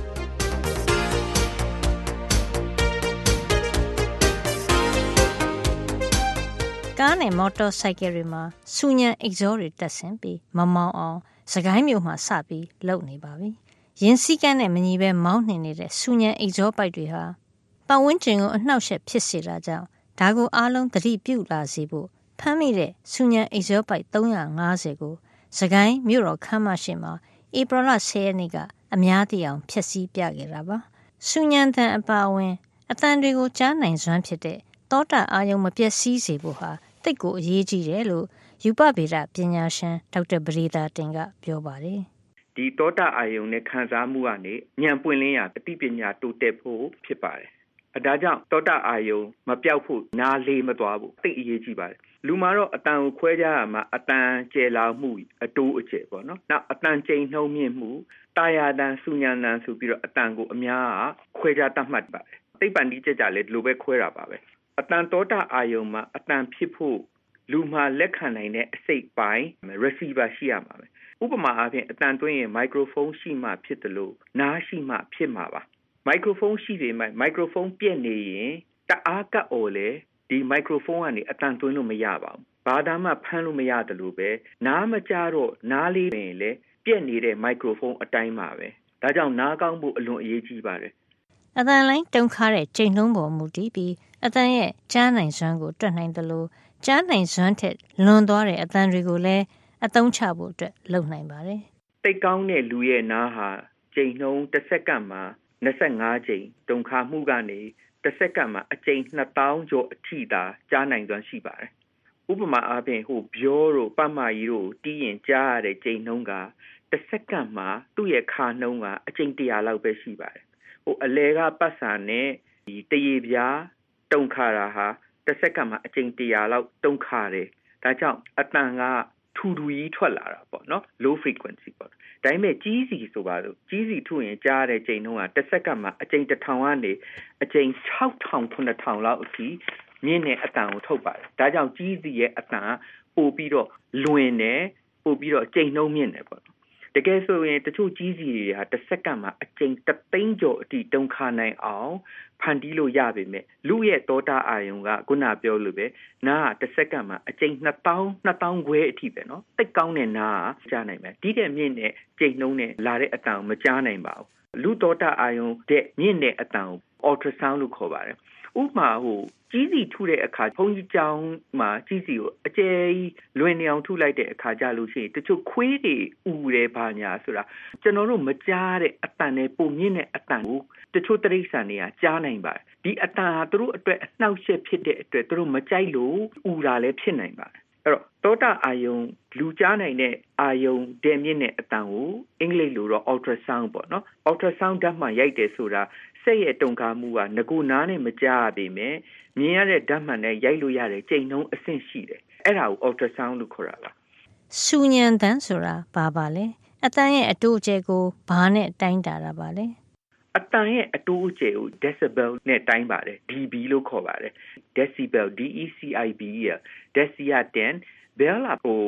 ကားနဲ့မော်တော်ဆိုင်ကယ်တွေမှာစူညံ exhaust တွေတက်ဆင်ပြီးမမောင်းအောင်စကိုင်းမြို့မှာစပြီးလုပ်နေပါပြီ။ရင်စည်းကမ်းနဲ့မညီပဲမောင်းနှင်နေတဲ့စူညံ exhaust ပိုက်တွေဟာပတ်ဝန်းကျင်ကိုအနှောက်အယှက်ဖြစ်စေတာကြောင့်ဒါကိုအားလုံးသတိပြုလာစေဖို့ဖမ်းမိတဲ့စူညံ exhaust ပိုက်သုံးရာငါးဆယ်ကိုစကိုင်းမြို့တော်ခမ်းမရှိမှာဧပြီလဆယ်ရက်နေ့ကအများသိအောင်ဖျက်ဆီးပြခဲ့တာပါ။စူညံတန်အပါအဝင်အတန်တွေကိုကြားနိုင်စွမ်းဖြစ်တဲ့သောတာအာယုံမပျက်စီးစေဖို့ဟာတိတ်ကိုအရေးကြီးတယ်လို့ယူပဗေဒပညာရှင်ဒေါက်တာပရိသာတင်ကပြောပါတယ်။ဒီသောတာအာယုံနဲ့ခံစားမှုကနေဉာဏ်ပွင့်လင်းရာအသိပညာတိုးတက်ဖို့ဖြစ်ပါတယ်။အဲဒါကြောင့်သောတာအာယုံမပြောက်ဖို့နားလေးမသွားဘူးသိအရေးကြီးပါတယ်။လူမှာတော့အတန်ကိုခွဲခြားရမှာအတန်ကျယ်လောင်မှုအတိုးအကျယ်ပေါ့နော်။နောက်အတန်ကျိန်နှုံးမြင့်မှုတာယာတန်စူညံတန်ဆိုပြီးတော့အတန်ကိုအများခွဲခြားတတ်မှတ်ပါတယ်။သိပ္ပံနည်းကျကျလည်းဒီလိုပဲခွဲတာပါပဲ။အတန်သောတာအာယုံမှာအတန်ဖြစ်ဖို့လူမှာလက်ခံနိုင်တဲ့အစိတ်ပိုင်း receiver ရှိရမှာပဲဥပမာအားဖြင့်အတန်သွင်းရင် microphone ရှိမှဖြစ်တယ်လို့နားရှိမှဖြစ်မှာပါ microphone ရှိပေမဲ့ microphone ပြက်နေရင်တအားကပ်အော်လေဒီ microphone ကနေအတန်သွင်းလို့မရပါဘူးဘာသာမှဖမ်းလို့မရတယ်လို့ပဲနားမကြတော့နားလေးပင်လေပြက်နေတဲ့ microphone အတိုင်းပါပဲဒါကြောင့်နားကောင်းဖို့အလွန်အရေးကြီးပါတယ်အတန်လိုင်းတုံခါတဲ့ချိန်နှုန်းပေါ်မူတည်ပြီးအတန်ရဲ့ကြားနိုင်စွမ်းကိုတွက်နိုင်တယ်လို့ကြားနိုင်စွမ်းထက်လွန်သွားတဲ့အတန်တွေကိုလည်းအသုံးချဖို့အတွက်လုပ်နိုင်ပါတယ်။တိတ်ကောင်းတဲ့လူရဲ့နားဟာချိန်နှုန်းတစ်စက္ကန့်မှာနှစ်ကြိမ်တုံခါမှုကနေတစ်စက္ကန့်မှာအကြိမ်နှစ်သောင်းကျော်အထိသာကြားနိုင်စွမ်းရှိပါတယ်။ဥပမာအားဖြင့်ဟိုဘျောတို့ပတ်မာကြီးတို့တီးရင်ကြားရတဲ့ချိန်နှုန်းကတစ်စက္ကန့်မှာသူ့ရဲ့ခါနှုန်းကအကြိမ်တစ်ရာလောက်ပဲရှိပါတယ်။ဟိုအလဲကပတ်စာနဲ့ဒီတရေပြားတုံခါတာဟာတစ်စက္ကန့်မှာအကြိမ်တစ်ရာလောက်တုံခါတယ်ဒါကြောင့်အတန်ကထူထူကြီးထွက်လာတာပေါ့နော် low frequency ပေါ့ဒါပေမဲ့ကြီးစီဆိုပါလို့ကြီးစီထုရင်ကြားတဲ့ချိန်နှုန်းကတစ်စက္ကန့်မှာအကြိမ်တစ်ထောင်ကနေအကြိမ်၆ထောင်ခုနှစ်ထောင်လောက်အထိမြင့်တဲ့အတန်ကိုထုတ်ပါတယ်ဒါကြောင့်ကြီးစီရဲ့အတန်ပို့ပြီးတော့လွင်တယ်ပို့ပြီးတော့ချိန်နှုန်းမြင့်တယ်ပေါ့တကယ်ဆိုရင်တချို့ကြီးစီတွေဟာတစ်စက္ကန့်မှာအကြိမ်တစ်သိန်းကျော်အထိတုံခါနိုင်အောင်ဖန်တီးလို့ရပေမဲ့လူရဲ့သောတာအာယုံကခုနပြောလို့ပဲနားကတစ်စက္ကန့်မှာအကြိမ်နှစ်သောင်းနှစ်သောင်းခွဲအထိပဲနော်တိတ်ကောင်းတဲ့နားကကြားနိုင်မယ်ဒီတဲ့မြင့်တဲ့ကြိမ်နှုန်းနဲ့လာတဲ့အတန်ကိုမကြားနိုင်ပါဘူးလူသောတာအာယုံတဲ့မြင့်တဲ့အတန်ကို ultrasound လို့ခေါ်ပါတယ်ဥပမာဟိုကြီးစီထုတဲ့အခါဘုန်းကြီးကျောင်းမှာကြီးစီကိုအကျယ်ကြီးလွင်နေအောင်ထုလိုက်တဲ့အခါကြလို့ရှိရင်တချို့ခွေးတွေဥတယ်ဘာညာဆိုတာကျွန်တော်တို့မကြားတဲ့အတန်နဲ့ပုံမြင့်တဲ့အတန်ကိုတချို့တိရစ္ဆာန်တွေကကြားနိုင်ပါတယ်ဒီအတန်ဟာသူတို့အတွက်အနှောက်အယှက်ဖြစ်တဲ့အတွက်သူတို့မကြိုက်လို့ဥတာလည်းဖြစ်နိုင်ပါတယ်အဲ့တော့သောတာအာယုံလူကြားနိုင်တဲ့အာယုံတဲ့မြင့်တဲ့အတန်ကိုအင်္ဂလိပ်လိုတော့ ultrasound ပေါ့နော် ultrasound ဓာတ်မှန်ရိုက်တယ်ဆိုတာစိတ်ရဲ့တုံခါမှုကငကူနားနဲ့မကြားရပေမဲ့မြင်ရတဲ့ဓာတ်မှန်နဲ့ရိုက်လို့ရတဲ့ကြိမ်နှုန်းအဆင့်ရှိတယ်အဲ့ဒါကို ultrasound လို့ခေါ်တာပါစူညံတန်ဆိုတာဘာပါလဲအတန်ရဲ့အတိုးအကျယ်ကိုဘာနဲ့တိုင်းတာတာပါလဲအတန်ရဲ့အတိုးအကျယ်ကို decibel နဲ့တိုင်းပါတယ် dB လို့ခေါ်ပါတယ် decibel D E C I B E deci ကten bell ဟို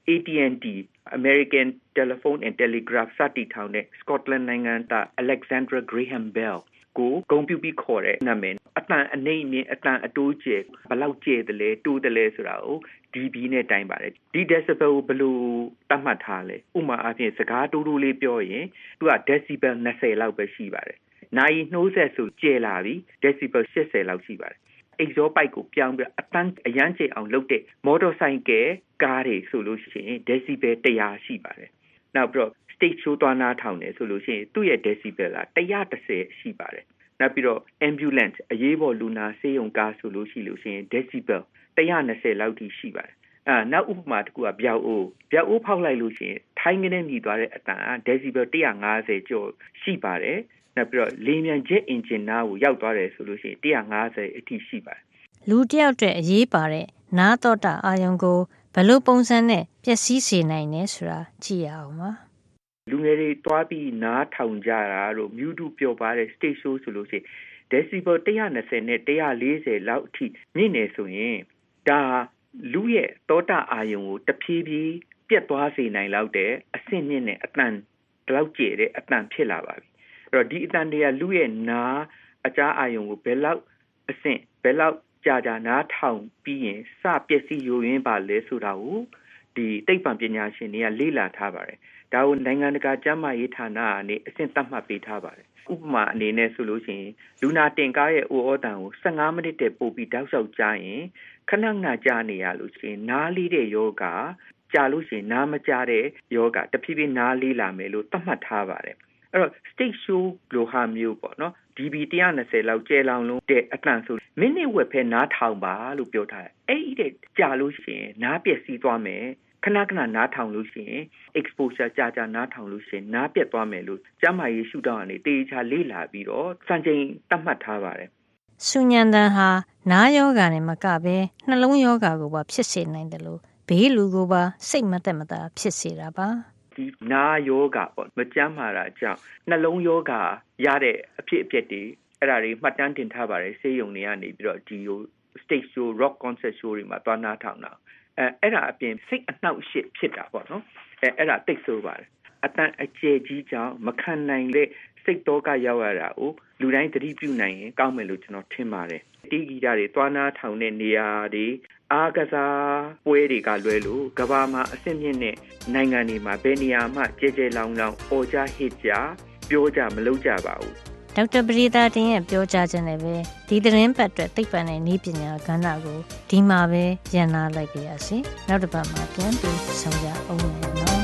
A T and T American Telephone and Telegraph စတည်ထောင်တဲ့ Scotland နိုင်ငံသား Alexander Graham Bell ကိုဂုဏ်ပြုပြီးခေါ်တဲ့နာမည်အတန်အနေအမြင့်အတန်အတိုးကျဲဘယ်လောက်ကျဲတယ်လဲတိုးတယ်လဲဆိုတာကို D B နဲ့တိုင်းပါတယ်ဒီ decibel ကိုဘယ်လိုသတ်မှတ်ထားလဲဥပမာအားဖြင့်စကားတိုးတိုးလေးပြောရင်သူက decibel ၂၀လောက်ပဲရှိပါတယ်နိုင်နှိုးဆက်ဆိုကျဲလာပြီ decibel ၈၀လောက်ရှိပါတယ်exhaust pipe ကိုပြောင်းပြီးအတန်းအရန်ကျအောင်လုပ်တဲ့ motorcycle ကားတွေဆိုလို့ရှိရင် decibel ၁၀၀ရှိပါတယ်နောက်ပြီးတော့ stage show သွားနားထောင်တယ်ဆိုလို့ရှိရင်သူ့ရဲ့ decibel က၁၁၀ရှိပါတယ်နောက်ပြီးတော့ ambulance အရေးပေါ်လူနာဆေးရုံကားဆိုလို့ရှိလို့ရှိရင် decibel ၁၂၀လောက်ထိရှိပါတယ်အာနောက်ဥပမာတစ်ခုကဗျောက်အိုးဗျောက်အိုးဖောက်လိုက်လို့ရှိရင်ထိုင်းကနေမြည်သွားတဲ့အတန် decibel ၁၅၀ကျော်ရှိပါတယ်နောက်ပြီးတော့လေမြန်ဂျက်အင်ဂျင်နားကိုရောက်သွားတယ်ဆိုလို့ရှိရင်၁၅၀အထိရှိပါတယ်လူတယောက်အတွက်အရေးပါတဲ့နားတော့တာအာယုံကိုဘယ်လိုပုံစံနဲ့ပျက်စီးစေနိုင်လဲဆိုတာကြည့်ရအောင်ပါလူငယ်တွေတွားပြီးနားထောင်ကြတာတို့မြူးတူပျော်ပါတဲ့ stage show ဆိုလို့ရှိရင် decibel ၁၂၀နဲ့၁၄၀လောက်အထိမြင့်နေဆိုရင်ဒါလူရဲ့သောတာအာယုံကိုတဖြည်းဖြည်းပြတ်သွားစေနိုင်လောက်တဲ့အဆင့်မြင့်တဲ့အတန်ဒီလောက်ကျယ်တဲ့အတန်ဖြစ်လာပါပြီအဲ့တော့ဒီအတန်တွေကလူရဲ့နားအကြားအာယုံကိုဘယ်လောက်အဆင့်ဘယ်လောက်ကြာကြာနားထောင်ပြီးရင်စပျက်စီးယိုယွင်းပါလဲဆိုတာကိုဒီသိပ္ပံပညာရှင်တွေကလေ့လာထားပါတယ်ဒါကိုနိုင်ငံတကာကျန်းမာရေးဌာနကနေအဆင့်သတ်မှတ်ပေးထားပါတယ်ဥပမာအနေနဲ့ဆိုလို့ရှိရင်လူနာတင်ကားရဲ့အိုအော်တန်ကို၁၅မိနစ်တည်းပို့ပြီးတောက်လျှောက်ကြားရင်ခဏခဏကြားနေရလို့ရှိရင်နားလေးတဲ့ယောဂကြားလို့ရှိရင်နားမကြားတဲ့ယောဂတဖြည်းဖြည်းနားလေးလာမယ်လို့သတ်မှတ်ထားပါတယ်အဲ့တော့ stage show လိုဟာမျိုးပေါ့နော် D B ၁၂၀လောက်ကျဲလောင်လုံးတဲ့အတန်ဆိုမိနစ်ဝက်ဖဲနားထောင်ပါလို့ပြောထားတယ်အဲ့ဒီတဲ့ကြာလို့ရှိရင်နားပျက်စီးသွားမယ်ခဏခဏနားထောင်လို့ရှိရင် exposure ကြာကြာနားထောင်လို့ရှိရင်နားပြတ်သွားမယ်လို့ကျန်းမာရေးရှုထောင့်ကနေတေချာလေ့လာပြီးတော့စံချိန်သတ်မှတ်ထားပါတယ်ဆူညံတန်ဟာနားယောဂါနဲ့မကဘဲနှလုံးယောဂါကိုပါဖြစ်စေနိုင်တယ်လို့ဘေးလူကိုပါစိတ်မသက်မသာဖြစ်စေတာပါဒီနားယောဂါပေါ့မကျန်းမာတာကြောင့်နှလုံးယောဂါရတဲ့အဖြစ်အပျက်တွေအဲ့ဒါတွေမှတ်တမ်းတင်ထားပါတယ်ဆေးရုံတွေကနေပြီးတော့ဒီ stage show rock concert show တွေမှာသွားနားထောင်တာအဲအဲ့ဒါအပြင်စိတ်အနှောက်အယှက်ဖြစ်တာပေါ့နော်အဲအဲ့ဒါတိတ်ဆိုးပါတယ်အတန်အကျယ်ကြီးကြောင့်မခံနိုင်တဲ့စိတ်တော့ကရောက်ရတာကိုလူတိုင်းသတိပြုနိုင်ရင်ကောင်းမယ်လို့ကျွန်တော်ထင်ပါတယ်တီးဂီတတွေသွားနာထောင်တဲ့နေရာတွေအားကစားပွဲတွေကလွဲလို့ကမ္ဘာမှာအဆင့်မြင့်တဲ့နိုင်ငံတွေမှာဘယ်နေရာမှကြဲကြဲလောင်လောင်အော်ကြဟစ်ကြပြောကြမလုပ်ကြပါဘူးဒေါက်တာပရိသတ်တင်ရဲ့ပြောကြားခြင်းနဲ့ပဲဒီသတင်းပတ်အတွက်သိပ္ပံနဲ့နည်းပညာကဏ္ဍကိုဒီမှာပဲရန်နာလိုက်ပါရစေနောက်တစ်ပတ်မှာပြန်ပြီးဆောင်ကြအောင်မယ်နော်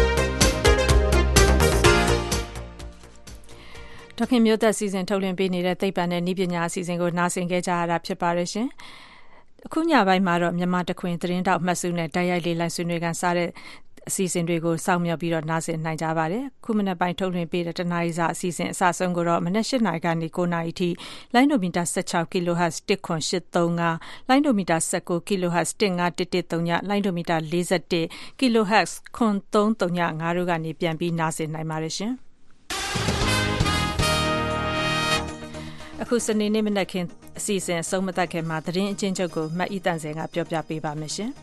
ဒေါခင်မျိုးသက်စီစဉ်ထုတ်လွှင့်ပေးနေတဲ့သိပ္ပံနဲ့နည်းပညာအစီအစဉ်ကိုနားဆင်ခဲ့ကြရတာဖြစ်ပါတယ်ရှင်အခုညပိုင်းမှာတော့မြန်မာတခွင်သတင်းတောက်မှတ်စုနဲ့တိုက်ရိုက်လေးလိုင်းဆွေးနွေးကန်စားတဲ့အစီအစဉ်တွေကိုစောင့်မျှော်ပြီးတော့နားဆင်နိုင်ကြပါတယ်ခုမနေ့ပိုင်းထုတ်လွှင့်ပေးတဲ့တနားရီစာအစီအစဉ်အစဆုံးကိုတော့မနေ့၈နာရီကနေ၉နာရီထိလိုင်းဒိုမီတာ၁၆ kHz တစ်ခွန်၈၃၅လိုင်းဒိုမီတာ၁၉ kHz တစ်၅တစ်တစ်၃ညလိုင်းဒိုမီတာ၄၁ kHz ခွန်၃၃ည၅တို့ကနေပြန်ပြီးနားဆင်နိုင်ပါတယ်ရှင်အခုစနေနေ့မနက်ခင်းအစီအစဉ်အဆုံးမသတ်ခင်မှာသတင်းအချင်းချုပ်ကိုမတ်ဤတန်စင်ကပြောပြပေးပါမယ်ရှင်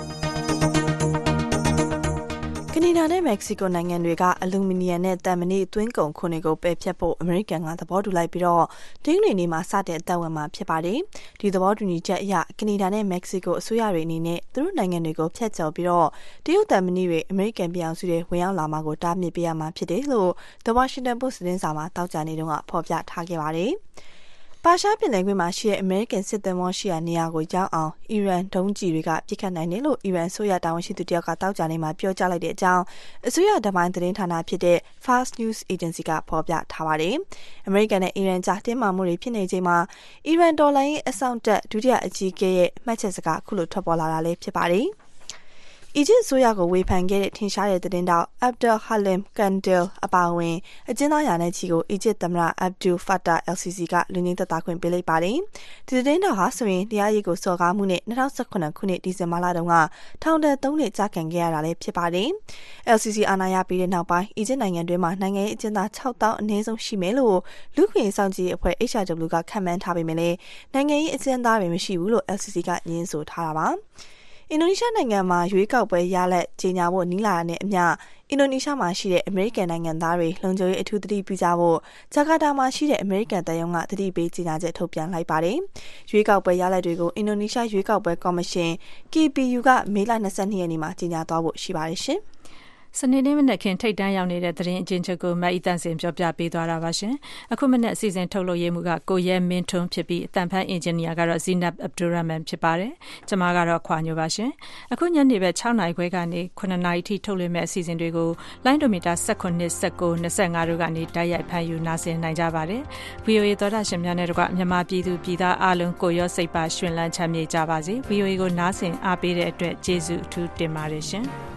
ကနေဒါနဲ့မက္ကဆီကိုနိုင်ငံတွေကအလူမီနီယံနဲ့သံမဏိသွင်းကုန်ခွန်တွေကိုပယ်ဖျက်ဖို့အမေရိကန်ကသဘောတူလိုက်ပြီးတော့ဒင်းနေနေမှာစတဲ့အသက်ဝင်မှာဖြစ်ပါတယ်။ဒီသဘောတူညီချက်အရကနေဒါနဲ့မက္ကဆီကိုအစိုးရတွေအနေနဲ့သူတို့နိုင်ငံတွေကိုဖျက်ချော်ပြီးတော့တရုတ်သံမဏိတွေအမေရိကန်ပြည်အောင်စုတွေဝင်ရောက်လာမှာကိုတားမြစ်ပေးရမှာဖြစ်တယ်လို့ The Washington Post သတင်းစာမှာတောက်ကြနေတုန်းကဖော်ပြထားခဲ့ပါတယ်။ပါရှားပင်လယ်ကွေ့မှာရှိတဲ့အမေရိကန်စစ်သင်္ဘောရှိရာနေရာကိုရောက်အောင်အီရန်ဒုံးကျည်တွေကပစ်ခတ်နိုင်တယ်လို့အီရန်ဆိုရတာဝန်ရှိသူတယောက်ကတောက်ကြနေမှာပြောကြားလိုက်တဲ့အကြောင်းအစိုးရတပိုင်းသတင်းဌာနဖြစ်တဲ့ Fast News Agency ကဖော်ပြထားပါတယ်။အမေရိကန်နဲ့အီရန်ကြားတင်းမာမှုတွေဖြစ်နေချိန်မှာအီရန်ဒေါ်လာရဲ့အဆောင်တက်ဒုတိယအကြီးအကဲရဲ့မှတ်ချက်စကားခုလိုထွက်ပေါ်လာတာလည်းဖြစ်ပါတယ်။အီဂျစ်ဆိုရကိုဝေဖန်ခဲ့တဲ့ထင်ရှားတဲ့သတင်းတောက် Abdel Halim Kandil အပါအဝင်အကျဉ်းသားရာနဲ့ချီကိုအီဂျစ်သမ္မတ Abdel Fattah el-Sisi ကလူငင်းသက်သာခွင့်ပေးလိုက်ပါတယ်။ဒီသတင်းတောက်ဟာဆိုရင်တရားရေးကိုစော်ကားမှုနဲ့၂၀၁၇ခုနှစ်ဒီဇင်ဘာလတုန်းကထောင်ဒဏ်၃နှစ်ကြာခံခဲ့ရတာလည်းဖြစ်ပါတယ်။ el-Sisi အာဏာရပြီးတဲ့နောက်ပိုင်းအီဂျစ်နိုင်ငံတွင်းမှာနိုင်ငံရေးအကျဉ်းသား၆သောင်းအနည်းဆုံးရှိမယ်လို့လူ့ခွင့်ရေးစောင့်ကြည့်ရေးအဖွဲ့ H R W ကခန့်မှန်းထားပေမဲ့လည်းနိုင်ငံရေးအကျဉ်းသားတွေမရှိဘူးလို့ el-Sisi ကညင်းဆိုထားတာပါ။အင်ဒိုနီးရှားနိုင်ငံမှာရွေးကောက်ပွဲရလဒ်ကြေညာဖို့နီးလာတဲ့အမျှအင်ဒိုနီးရှားမှာရှိတဲ့အမေရိကန်နိုင်ငံသားတွေလုံခြုံရေးအထူးသတိပြုကြဖို့ဂျကာတာမှာရှိတဲ့အမေရိကန်တပ်ရုံးကသတိပေးကြေညာချက်ထုတ်ပြန်လိုက်ပါတယ်။ရွေးကောက်ပွဲရလဒ်တွေကိုအင်ဒိုနီးရှားရွေးကောက်ပွဲကော်မရှင် K P U ကမေလ၂၂ရက်နေ့မှာကြေညာသွားဖို့ရှိပါတယ်ရှင်။စနေနေ့မနက်ခင်းထိတ်တန့်ရောက်နေတဲ့သတင်းအကျဉ်းချုပ်ကိုမတ်အီတန်စင်ပြောပြပေးသွားတာပါရှင်။အခုမနက်အစီအစဉ်ထုတ်လို့ရမှုကကိုရဲမင်းထွန်းဖြစ်ပြီးအတန်ဖန်အင်ဂျင်နီယာကတော့ Zinab Abdulrahman ဖြစ်ပါတယ်။ကျွန်မကတော့ခွာညိုပါရှင်။အခုညနေပဲ၆နာရီခွဲကနေ၇နာရီထိထုတ်လွှင့်မဲ့အစီအစဉ်တွေကိုလိုင်းဒိုမီတာ၁၇ ၁၉ ၂၅တို့ကနေတိုက်ရိုက်ဖန်ယူနာဆင်နိုင်ကြပါတယ်။ V O A သောတာရှင်များနဲ့တကွမြန်မာပြည်သူပြည်သားအားလုံးကိုရောစိတ်ပါရှင်လန်းချမ်းမြေ့ကြပါစေ။ V O A ကိုနားဆင်အားပေးတဲ့အတွက်ကျေးဇူးအထူးတင်ပါတယ်ရှင်။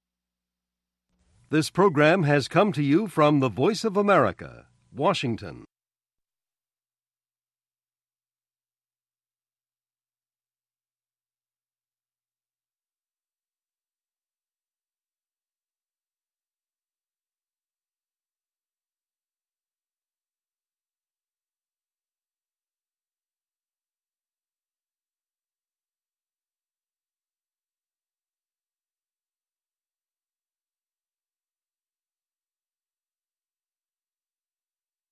This program has come to you from the Voice of America, Washington.